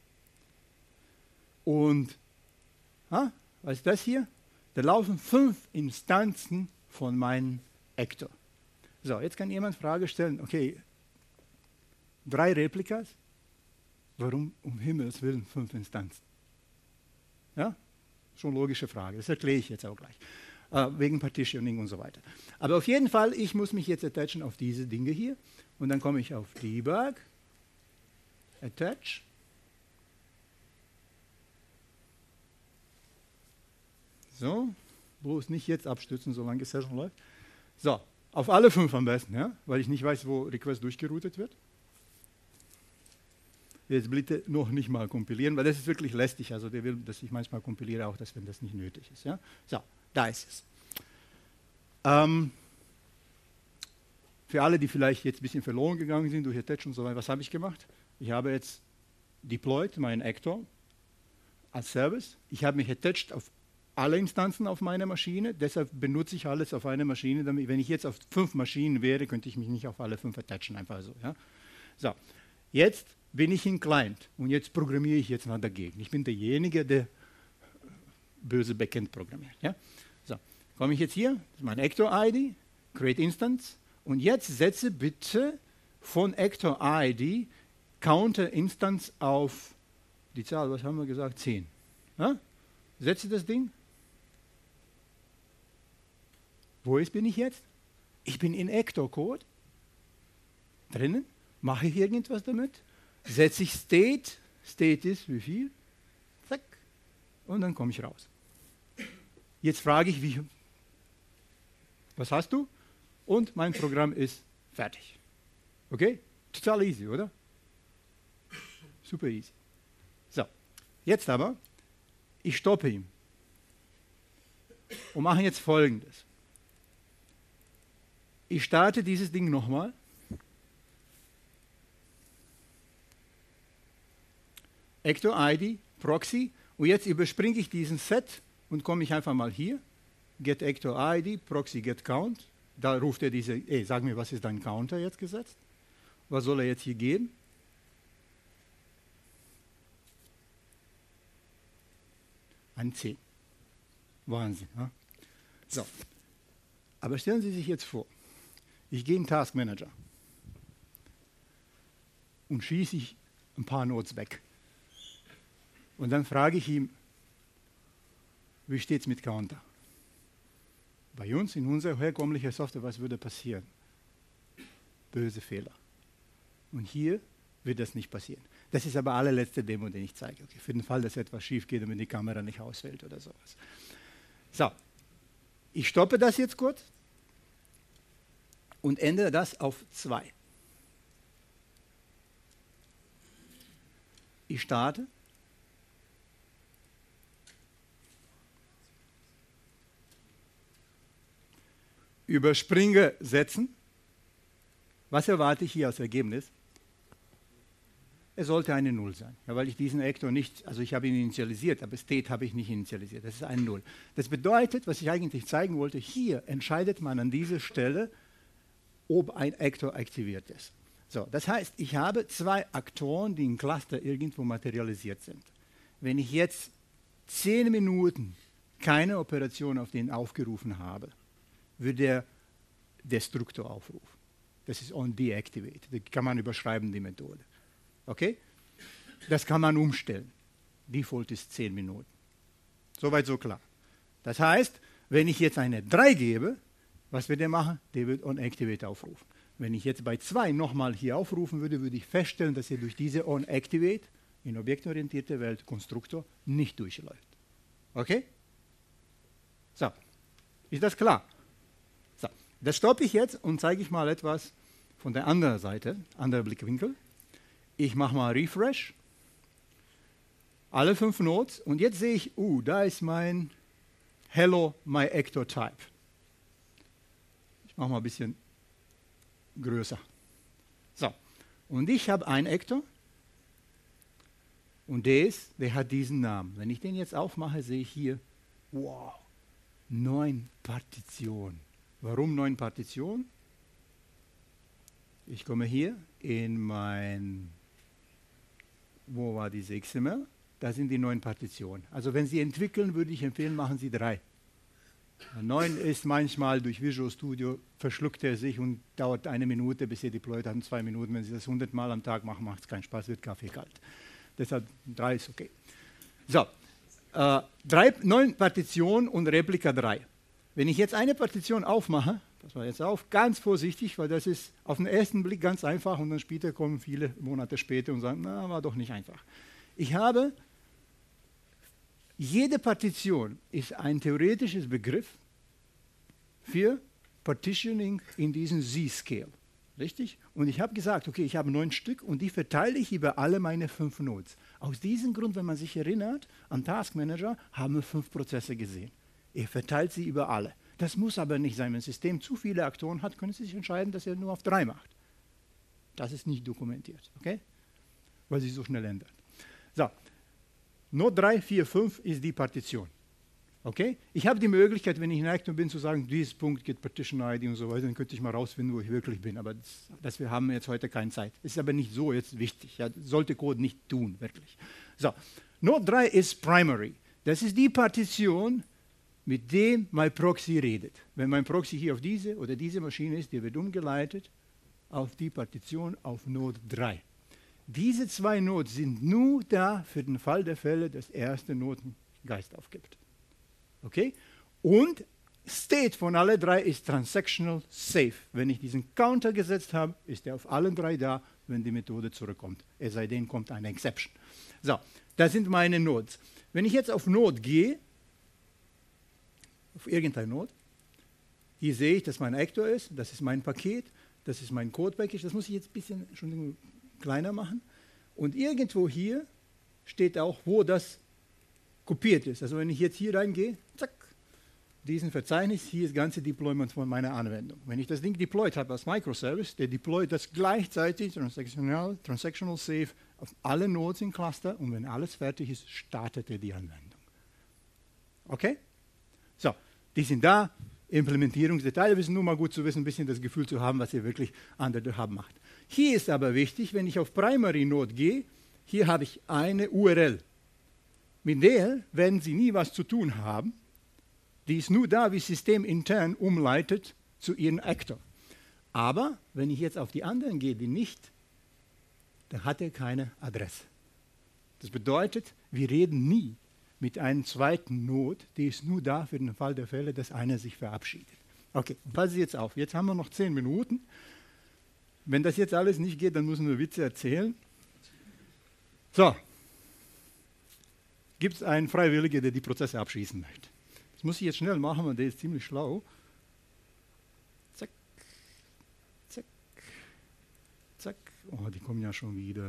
Und, was ist das hier? Da laufen 5 Instanzen von meinem Ecto. So, jetzt kann jemand Frage stellen, okay, 3 Replikas, warum um Himmels Willen 5 Instanzen? Ja? Schon logische Frage, das erkläre ich jetzt auch gleich. Wegen Partitioning und so weiter. Aber auf jeden Fall, ich muss mich jetzt attachen auf diese Dinge hier. Und dann komme ich auf Debug, Attach. So, bloß nicht jetzt abstützen, solange die Session läuft. So, auf alle 5 am besten, ja? Weil ich nicht weiß, wo Request durchgeroutet wird. Jetzt bitte noch nicht mal kompilieren, weil das ist wirklich lästig. Also der will, dass ich manchmal kompiliere, auch wenn das nicht nötig ist. Ja? So, da ist es. Für alle, die vielleicht jetzt ein bisschen verloren gegangen sind durch Attach und so weiter, was habe ich gemacht? Ich habe jetzt deployed meinen Actor als Service. Ich habe mich attached auf alle Instanzen auf meiner Maschine, deshalb benutze ich alles auf einer Maschine. Damit, wenn ich jetzt auf 5 Maschinen wäre, könnte ich mich nicht auf alle 5 attachen, einfach so. Ja? So, jetzt bin ich im Client und jetzt programmiere ich jetzt mal dagegen. Ich bin derjenige, der böse Backend programmiert. Ja? So, komme ich jetzt hier, das ist mein Actor-ID, Create Instance und jetzt setze bitte von Actor-ID Counter Instance auf die Zahl, was haben wir gesagt, 10. Ja? Setze das Ding. Bin ich jetzt? Ich bin in Actor-Code drinnen, mache ich irgendwas damit, setze ich State, State ist wie viel? Zack, und dann komme ich raus. Jetzt frage ich, was hast du? Und mein Programm ist fertig. Okay? Total easy, oder? Super easy. So, jetzt aber, ich stoppe ihn und mache jetzt Folgendes. Ich starte dieses Ding nochmal. Actor-ID, Proxy, und jetzt überspringe ich diesen Set und komme ich einfach mal hier. Get Actor-ID, Proxy, get Count. Da ruft er diese, sag mir, was ist dein Counter jetzt gesetzt? Was soll er jetzt hier geben? Ein 10. Wahnsinn. Ja? So. Aber stellen Sie sich jetzt vor, ich gehe in den Task Manager und schieße ich ein paar Nodes weg. Und dann frage ich ihn, wie steht es mit Counter? Bei uns, in unserer herkömmlichen Software, was würde passieren? Böse Fehler. Und hier wird das nicht passieren. Das ist aber die allerletzte Demo, den ich zeige. Okay, für den Fall, dass etwas schief geht und wenn die Kamera nicht ausfällt oder sowas. So, ich stoppe das jetzt kurz und ändere das auf 2. Ich starte. Überspringe setzen. Was erwarte ich hier als Ergebnis? Es sollte eine 0 sein, ja, weil ich diesen Actor nicht, also ich habe ihn initialisiert, aber State habe ich nicht initialisiert, das ist eine 0. Das bedeutet, was ich eigentlich zeigen wollte, hier entscheidet man an dieser Stelle, ob ein Actor aktiviert ist. So, das heißt, ich habe 2 Aktoren, die im Cluster irgendwo materialisiert sind. Wenn ich jetzt 10 Minuten keine Operation auf den aufgerufen habe, wird der Destruktor aufrufen. Das ist on deactivate. Da kann man überschreiben, die Methode. Okay? Das kann man umstellen. Default ist 10 Minuten. Soweit so klar. Das heißt, wenn ich jetzt eine 3 gebe, was wird der machen? Der wird on activate aufrufen. Wenn ich jetzt bei 2 nochmal hier aufrufen würde, würde ich feststellen, dass er durch diese on activate in objektorientierte Welt Konstruktor nicht durchläuft. Okay? So. Ist das klar? So. Das stoppe ich jetzt und zeige ich mal etwas von der anderen Seite, anderer Blickwinkel. Ich mache mal Refresh. Alle 5 Nodes. Und jetzt sehe ich, da ist mein Hello, my Actor Type. Ich mache mal ein bisschen größer. So. Und ich habe einen Actor. Und der hat diesen Namen. Wenn ich den jetzt aufmache, sehe ich hier, wow, 9 Partitionen. Warum 9 Partitionen? Ich komme hier in mein, wo war diese XML? Da sind die 9 Partitionen. Also wenn Sie entwickeln, würde ich empfehlen, machen Sie 3. 9 ist manchmal durch Visual Studio, verschluckt er sich und dauert 1 Minute, bis Sie deployed haben, 2 Minuten. Wenn Sie das 100 Mal am Tag machen, macht es keinen Spaß, wird Kaffee kalt. Deshalb 3 ist okay. So, 9 Partitionen und Replika 3. Wenn ich jetzt eine Partition aufmache, pass mal jetzt auf, ganz vorsichtig, weil das ist auf den ersten Blick ganz einfach und dann später kommen viele Monate später und sagen, na, war doch nicht einfach. Ich habe, jede Partition ist ein theoretisches Begriff für Partitioning in diesem Z-Scale. Richtig? Und ich habe gesagt, okay, ich habe 9 Stück und die verteile ich über alle meine 5 Nodes. Aus diesem Grund, wenn man sich erinnert, an Task Manager haben wir 5 Prozesse gesehen. Er verteilt sie über alle. Das muss aber nicht sein. Wenn ein System zu viele Aktoren hat, können Sie sich entscheiden, dass er nur auf 3 macht. Das ist nicht dokumentiert, okay? Weil sich so schnell ändert. So, Node 3, 4, 5 ist die Partition. Okay? Ich habe die Möglichkeit, wenn ich in Actor bin, zu sagen, dieses Punkt geht Partition ID und so weiter, dann könnte ich mal rausfinden, wo ich wirklich bin. Aber das wir haben jetzt heute keine Zeit. Ist aber nicht so jetzt wichtig. Ja? Sollte Code nicht tun, wirklich. So, Node 3 ist Primary. Das ist die Partition, mit dem mein Proxy redet. Wenn mein Proxy hier auf diese oder diese Maschine ist, die wird umgeleitet auf die Partition auf Node 3. Diese 2 Nodes sind nur da für den Fall der Fälle, dass erste Node einen Geist aufgibt. Okay? Und State von alle 3 ist transactional safe. Wenn ich diesen Counter gesetzt habe, ist er auf allen 3 da, wenn die Methode zurückkommt. Es sei denn, kommt eine Exception. So, das sind meine Nodes. Wenn ich jetzt auf Node gehe, auf irgendein Node, hier sehe ich, dass mein Actor ist, das ist mein Paket, das ist mein Code-Package, das muss ich jetzt ein bisschen schon kleiner machen. Und irgendwo hier steht auch, wo das kopiert ist. Also wenn ich jetzt hier reingehe, zack, diesen Verzeichnis, hier ist das ganze Deployment von meiner Anwendung. Wenn ich das Ding deployed habe als Microservice, der deployt das gleichzeitig transactional safe auf alle Nodes im Cluster und wenn alles fertig ist, startet er die Anwendung. Okay? So, die sind da, Implementierungsdetails, ist nur mal gut zu wissen, ein bisschen das Gefühl zu haben, was ihr wirklich an der Hub macht. Hier ist aber wichtig, wenn ich auf Primary Node gehe, hier habe ich eine URL. Mit der werden Sie nie was zu tun haben. Die ist nur da, wie System intern umleitet zu Ihrem Actor. Aber wenn ich jetzt auf die anderen gehe, die nicht, dann hat er keine Adresse. Das bedeutet, wir reden nie mit einem zweiten Node, die ist nur da für den Fall der Fälle, dass einer sich verabschiedet. Okay, passen Sie jetzt auf. Jetzt haben wir noch 10 Minuten. Wenn das jetzt alles nicht geht, dann müssen wir Witze erzählen. So. Gibt es einen Freiwilligen, der die Prozesse abschließen möchte? Das muss ich jetzt schnell machen, weil der ist ziemlich schlau. Zack, zack, zack. Oh, die kommen ja schon wieder.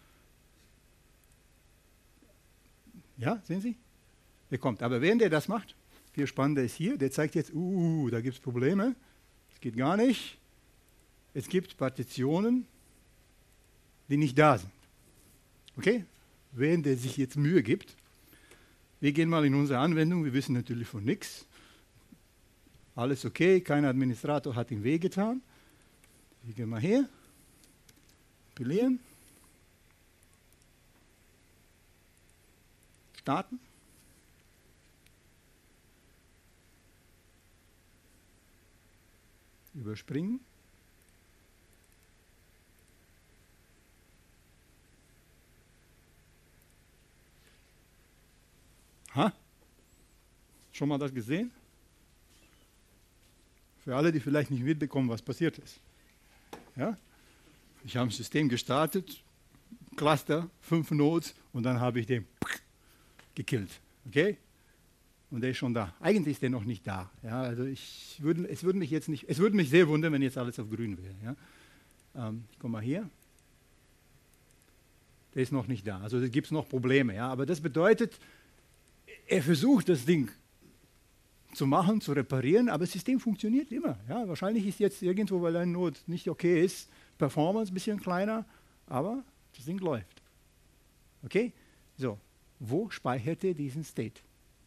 Ja, sehen Sie? Der kommt. Aber während der das macht, viel spannender ist hier, der zeigt jetzt, da gibt es Probleme. Das geht gar nicht. Es gibt Partitionen, die nicht da sind. Okay? Während der sich jetzt Mühe gibt, wir gehen mal in unsere Anwendung, wir wissen natürlich von nichts. Alles okay, kein Administrator hat ihm wehgetan. Wir gehen mal her, kompilieren, starten. Überspringen. Ha? Schon mal das gesehen? Für alle, die vielleicht nicht mitbekommen, was passiert ist. Ja? Ich habe ein System gestartet, Cluster, 5 Nodes und dann habe ich den gekillt. Okay? Und der ist schon da. Eigentlich ist der noch nicht da. Ja? Also es würde mich sehr wundern, wenn jetzt alles auf grün wäre. Ja? Ich komme mal hier. Der ist noch nicht da. Also da gibt es noch Probleme. Ja? Aber das bedeutet, er versucht das Ding zu machen, zu reparieren, aber das System funktioniert immer. Ja, wahrscheinlich ist jetzt irgendwo, weil ein Node nicht okay ist, Performance ein bisschen kleiner, aber das Ding läuft. Okay? So, wo speichert er diesen State?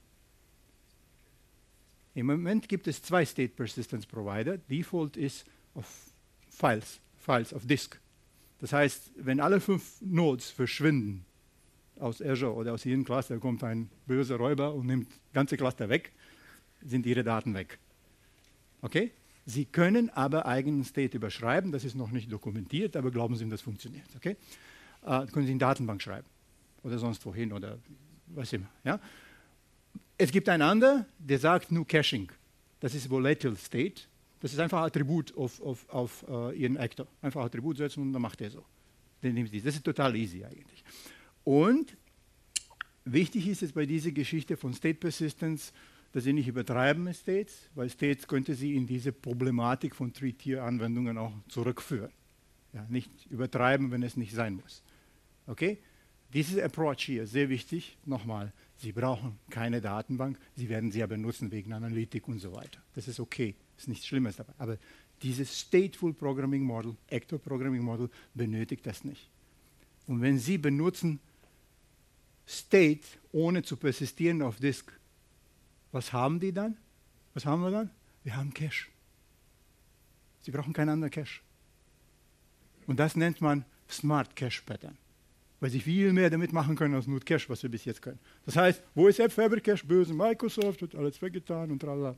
Im Moment gibt es 2 State Persistence Provider. Default ist auf Files auf Disk. Das heißt, wenn alle 5 Nodes verschwinden, aus Azure oder aus jedem Cluster kommt ein böser Räuber und nimmt das ganze Cluster weg, sind Ihre Daten weg. Okay? Sie können aber eigenen State überschreiben, das ist noch nicht dokumentiert, aber glauben Sie mir, das funktioniert. Okay? Können Sie in Datenbank schreiben oder sonst wohin oder was immer. Ja? Es gibt einen anderen, der sagt nur Caching. Das ist Volatile State. Das ist einfach ein Attribut auf Ihren Actor. Einfach Attribut setzen und dann macht er so. Das ist total easy eigentlich. Und wichtig ist es bei dieser Geschichte von State Persistence, dass Sie nicht übertreiben mit States, weil States könnte Sie in diese Problematik von Three-Tier-Anwendungen auch zurückführen. Ja, nicht übertreiben, wenn es nicht sein muss. Okay? Dieses Approach hier ist sehr wichtig. Nochmal, Sie brauchen keine Datenbank, Sie werden sie aber nutzen wegen Analytik und so weiter. Das ist okay, ist nichts Schlimmes dabei. Aber dieses Stateful Programming Model, Actor Programming Model, benötigt das nicht. Und wenn Sie benutzen State, ohne zu persistieren auf Disk, was haben die dann? Was haben wir dann? Wir haben Cache. Sie brauchen keinen anderen Cache. Und das nennt man Smart Cache Pattern, weil Sie viel mehr damit machen können als nur Cache, was wir bis jetzt können. Das heißt, wo ist App Fabric Cache? Böse Microsoft, hat alles weggetan und tralala.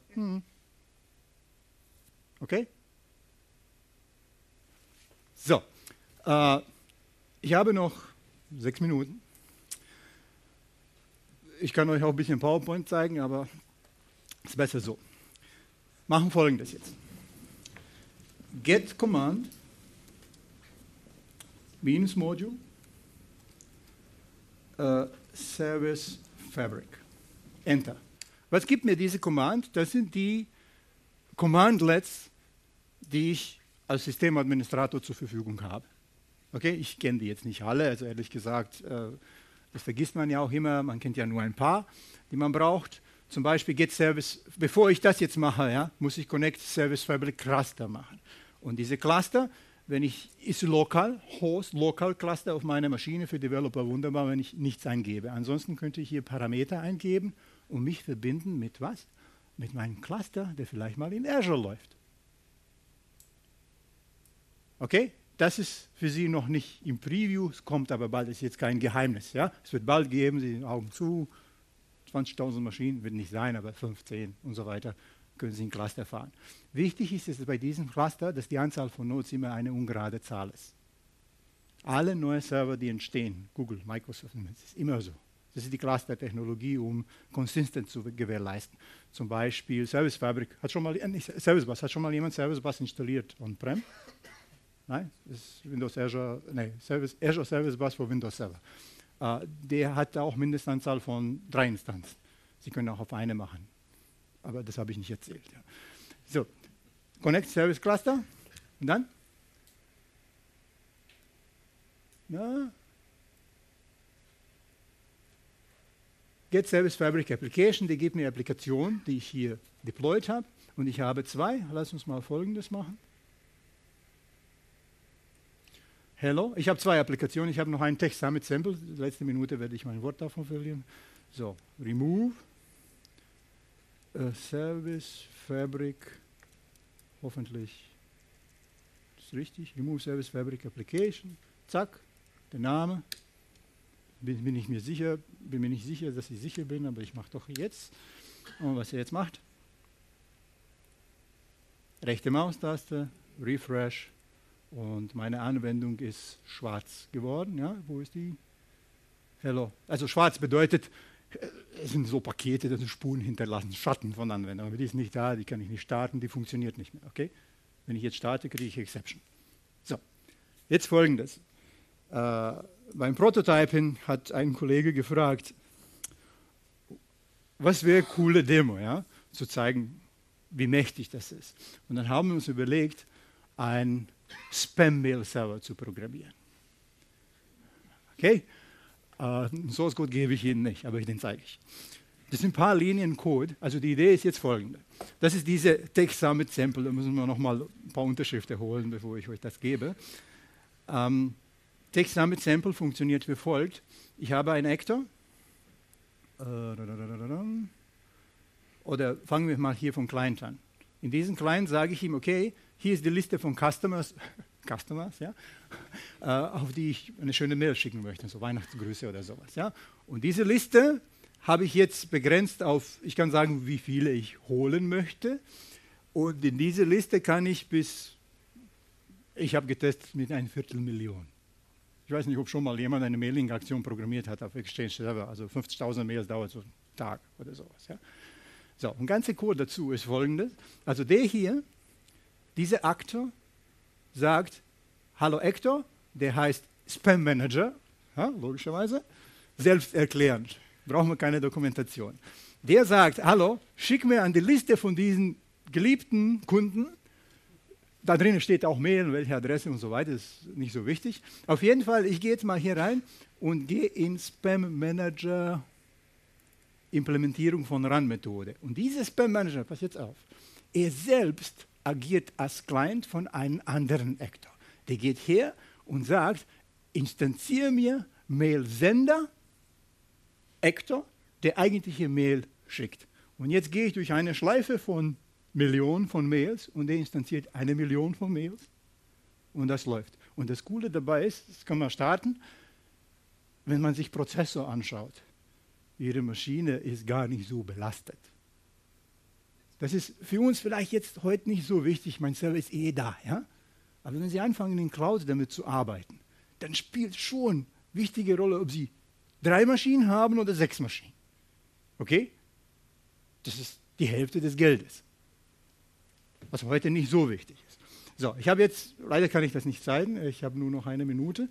Okay? So, ich habe noch 6 Minuten. Ich kann euch auch ein bisschen PowerPoint zeigen, aber es ist besser so. Machen Folgendes jetzt. Get Command minus Module Service Fabric. Enter. Was gibt mir diese Command? Das sind die Commandlets, die ich als Systemadministrator zur Verfügung habe. Okay, ich kenne die jetzt nicht alle, also ehrlich gesagt, das vergisst man ja auch immer, man kennt ja nur ein paar, die man braucht. Zum Beispiel Get Service, bevor ich das jetzt mache, ja, muss ich Connect Service Fabric Cluster machen. Und diese Cluster, wenn ich, ist lokal, Host, Local Cluster auf meiner Maschine für Developer wunderbar, wenn ich nichts eingebe. Ansonsten könnte ich hier Parameter eingeben und mich verbinden mit was? Mit meinem Cluster, der vielleicht mal in Azure läuft. Okay? Das ist für Sie noch nicht im Preview, es kommt aber bald, ist jetzt kein Geheimnis. Ja? Es wird bald geben, Sie Augen zu, 20.000 Maschinen, wird nicht sein, aber 15 und so weiter, können Sie in Cluster fahren. Wichtig ist es bei diesem Cluster, dass die Anzahl von Nodes immer eine ungerade Zahl ist. Alle neuen Server, die entstehen, Google, Microsoft, das ist immer so. Das ist die Cluster-Technologie, um Consistent zu gewährleisten. Zum Beispiel Service Fabric, Service Bus, hat schon mal jemand Service Bus installiert on-prem? Nein, das ist Windows Azure, Azure Service Bus für Windows Server. Der hat auch Mindestanzahl von 3 Instanzen. Sie können auch auf eine machen, aber das habe ich nicht erzählt. Ja. So, Connect Service Cluster und dann? Ja. Get Service Fabric Application, die gibt mir Applikation, die ich hier deployed habe. Und ich habe 2. Lass uns mal Folgendes machen. Hello, ich habe 2 Applikationen. Ich habe noch einen Text Summit Sample. Letzte Minute werde ich mein Wort davon verlieren. So, remove Service Fabric. Hoffentlich ist es richtig. Remove Service Fabric Application. Zack, der Name. Bin mir nicht sicher, dass ich sicher bin, aber ich mache doch jetzt. Und was er jetzt macht. Rechte Maustaste, Refresh. Und meine Anwendung ist schwarz geworden. Ja, wo ist die? Hello. Also schwarz bedeutet, es sind so Pakete, das sind Spuren hinterlassen, Schatten von Anwendungen. Aber die ist nicht da, die kann ich nicht starten, die funktioniert nicht mehr. Okay? Wenn ich jetzt starte, kriege ich Exception. So, jetzt Folgendes. Beim Prototypen hat ein Kollege gefragt, was wäre eine coole Demo, ja? Zu zeigen, wie mächtig das ist. Und dann haben wir uns überlegt, ein Spam-Mail-Server zu programmieren. Okay? Source Code gebe ich Ihnen nicht, aber den zeige ich. Das sind ein paar Linien Code. Also die Idee ist jetzt folgende. Das ist diese Text Summit Sample. Da müssen wir noch mal ein paar Unterschriften holen, bevor ich euch das gebe. Text Summit Sample funktioniert wie folgt. Ich habe einen Actor. Oder fangen wir mal hier vom Client an. In diesem Client sage ich ihm, okay, hier ist die Liste von Customers ja, auf die ich eine schöne Mail schicken möchte, so Weihnachtsgrüße oder sowas. Ja. Und diese Liste habe ich jetzt begrenzt auf, ich kann sagen, wie viele ich holen möchte. Und in diese Liste kann ich ich habe getestet mit 250.000. Ich weiß nicht, ob schon mal jemand eine Mailing-Aktion programmiert hat auf Exchange Server. Also 50.000 Mails dauert so einen Tag oder sowas. Ja. So, ein ganzer Code dazu ist folgendes. Also dieser Aktor sagt, hallo Actor, der heißt Spam Manager, ja, logischerweise, selbsterklärend, brauchen wir keine Dokumentation. Der sagt, hallo, schick mir an die Liste von diesen geliebten Kunden. Da drinnen steht auch Mail, welche Adresse und so weiter, ist nicht so wichtig. Auf jeden Fall, ich gehe jetzt mal hier rein und gehe in Spam Manager Implementierung von Run-Methode. Und dieser Spam Manager, pass jetzt auf, er selbst agiert als Client von einem anderen Actor. Der geht her und sagt, instanziere mir Mail-Sender, Actor, der eigentliche Mail schickt. Und jetzt gehe ich durch eine Schleife von Millionen von Mails und der instanziert 1 Million von Mails und das läuft. Und das Coole dabei ist, das kann man starten, wenn man sich Prozessor anschaut. Ihre Maschine ist gar nicht so belastet. Das ist für uns vielleicht jetzt heute nicht so wichtig, mein Server ist da. Ja? Aber wenn Sie anfangen, in Cloud damit zu arbeiten, dann spielt schon wichtige Rolle, ob Sie 3 Maschinen haben oder 6 Maschinen. Okay? Das ist die Hälfte des Geldes. Was heute nicht so wichtig ist. So, ich habe jetzt, leider kann ich das nicht zeigen, ich habe nur noch 1 Minute.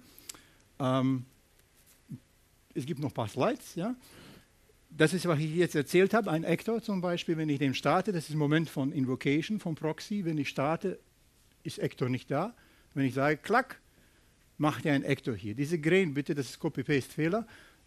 Es gibt noch ein paar Slides. Ja? Das ist, was ich jetzt erzählt habe, ein Actor zum Beispiel, wenn ich den starte, das ist im Moment von Invocation, vom Proxy, wenn ich starte, ist Actor nicht da. Wenn ich sage, klack, macht er ein Actor hier. Diese Grain, bitte, das ist Copy-Paste-Fehler.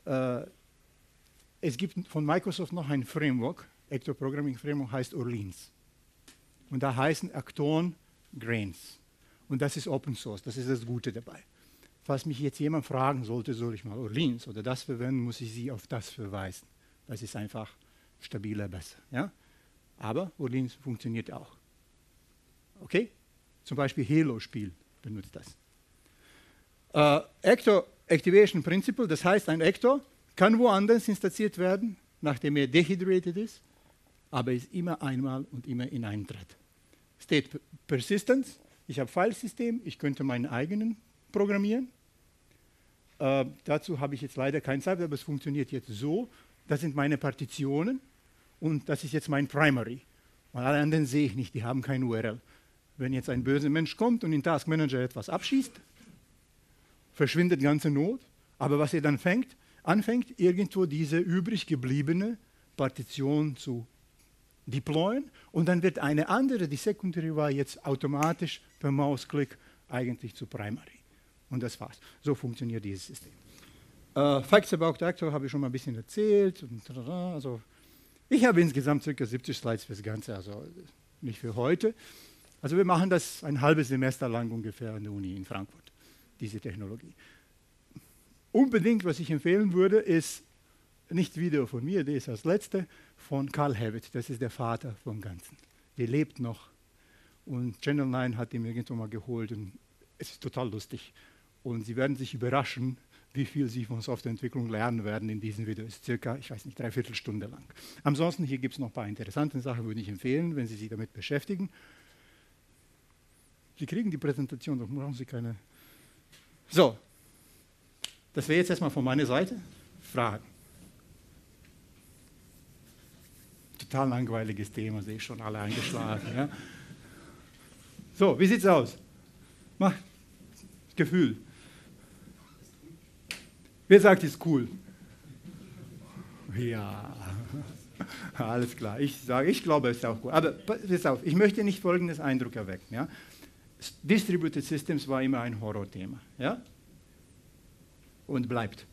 Es gibt von Microsoft noch ein Framework, Actor Programming Framework heißt Orleans. Und da heißen Aktoren Grains. Und das ist Open Source, das ist das Gute dabei. Falls mich jetzt jemand fragen sollte, soll ich mal Orleans oder das verwenden, muss ich Sie auf das verweisen. Das ist einfach stabiler, besser. Ja? Aber Orleans funktioniert auch. Okay? Zum Beispiel Halo-Spiel benutzt das. Actor Activation Principle, das heißt, ein Actor kann woanders instanziert werden, nachdem er dehydrated ist, aber ist immer einmal und immer in einem Thread. State Persistence, ich habe Filesystem, ich könnte meinen eigenen programmieren. Dazu habe ich jetzt leider keine Zeit, aber es funktioniert jetzt so, das sind meine Partitionen und das ist jetzt mein Primary. Und alle anderen sehe ich nicht, die haben kein URL. Wenn jetzt ein böser Mensch kommt und in Task Manager etwas abschießt, verschwindet ganze Not, aber was er dann anfängt, irgendwo diese übrig gebliebene Partition zu deployen und dann wird eine andere, die Secondary war, jetzt automatisch per Mausklick eigentlich zu Primary. Und das war's. So funktioniert dieses System. Facts about Actor habe ich schon mal ein bisschen erzählt. Also ich habe insgesamt ca. 70 Slides für das Ganze, also nicht für heute. Also wir machen das ein halbes Semester lang ungefähr an der Uni in Frankfurt, diese Technologie. Unbedingt, was ich empfehlen würde, ist nicht Video von mir, der ist als letzte, von Carl Havitt, das ist der Vater vom Ganzen. Der lebt noch und Channel 9 hat ihn irgendwann mal geholt und es ist total lustig. Und Sie werden sich überraschen, wie viel Sie von Softwareentwicklung lernen werden in diesem Video. Es ist circa, ich weiß nicht, 3/4 Stunde lang. Ansonsten, hier gibt es noch ein paar interessante Sachen, würde ich empfehlen, wenn Sie sich damit beschäftigen. Sie kriegen die Präsentation, doch brauchen Sie keine. So, das wäre jetzt erstmal von meiner Seite. Fragen. Total langweiliges Thema, sehe ich schon alle eingeschlafen. Ja? So, wie sieht's aus? Mach Gefühl. Wer sagt, ist cool? Ja, alles klar. Ich sage, ich glaube, es ist auch cool. Aber pass auf, ich möchte nicht folgendes Eindruck erwecken. Ja? Distributed Systems war immer ein Horrorthema. Ja? Und bleibt.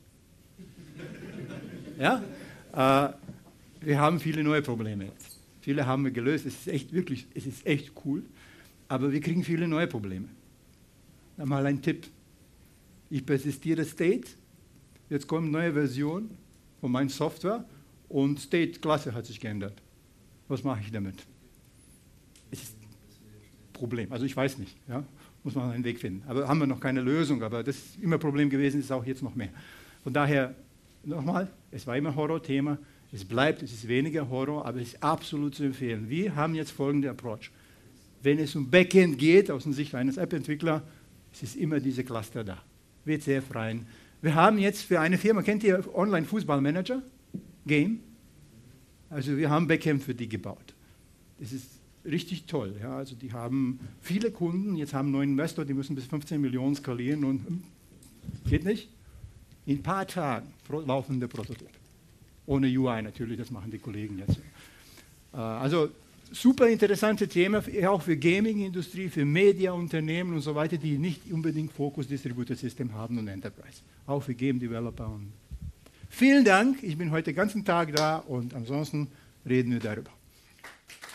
Ja? Wir haben viele neue Probleme jetzt. Viele haben wir gelöst. Es ist echt wirklich, es ist echt cool. Aber wir kriegen viele neue Probleme. Mal ein Tipp. Ich persistiere State. Jetzt kommt eine neue Version von meiner Software und State-Klasse hat sich geändert. Was mache ich damit? Es ist ein Problem. Also ich weiß nicht. Ja? Muss man einen Weg finden. Aber haben wir noch keine Lösung. Aber das ist immer ein Problem gewesen, ist auch jetzt noch mehr. Von daher, nochmal, es war immer Horror-Thema. Es bleibt, es ist weniger Horror, aber es ist absolut zu empfehlen. Wir haben jetzt folgenden Approach. Wenn es um Backend geht, aus der Sicht eines App-Entwicklers, es ist immer diese Cluster da. WCF rein. Wir haben jetzt für eine Firma, kennt ihr Online-Fußball-Manager? Game? Also wir haben Backend für die gebaut. Das ist richtig toll. Ja? Also die haben viele Kunden, jetzt haben 9 Investor, die müssen bis 15 Millionen skalieren und geht nicht. In ein paar Tagen laufende Prototyp. Ohne UI natürlich, das machen die Kollegen jetzt. Also super interessante Themen, auch für Gaming-Industrie, für Media-Unternehmen und so weiter, die nicht unbedingt Fokus Distributed System haben und Enterprise. Auch für Game-Developer. Vielen Dank, ich bin heute den ganzen Tag da und ansonsten reden wir darüber.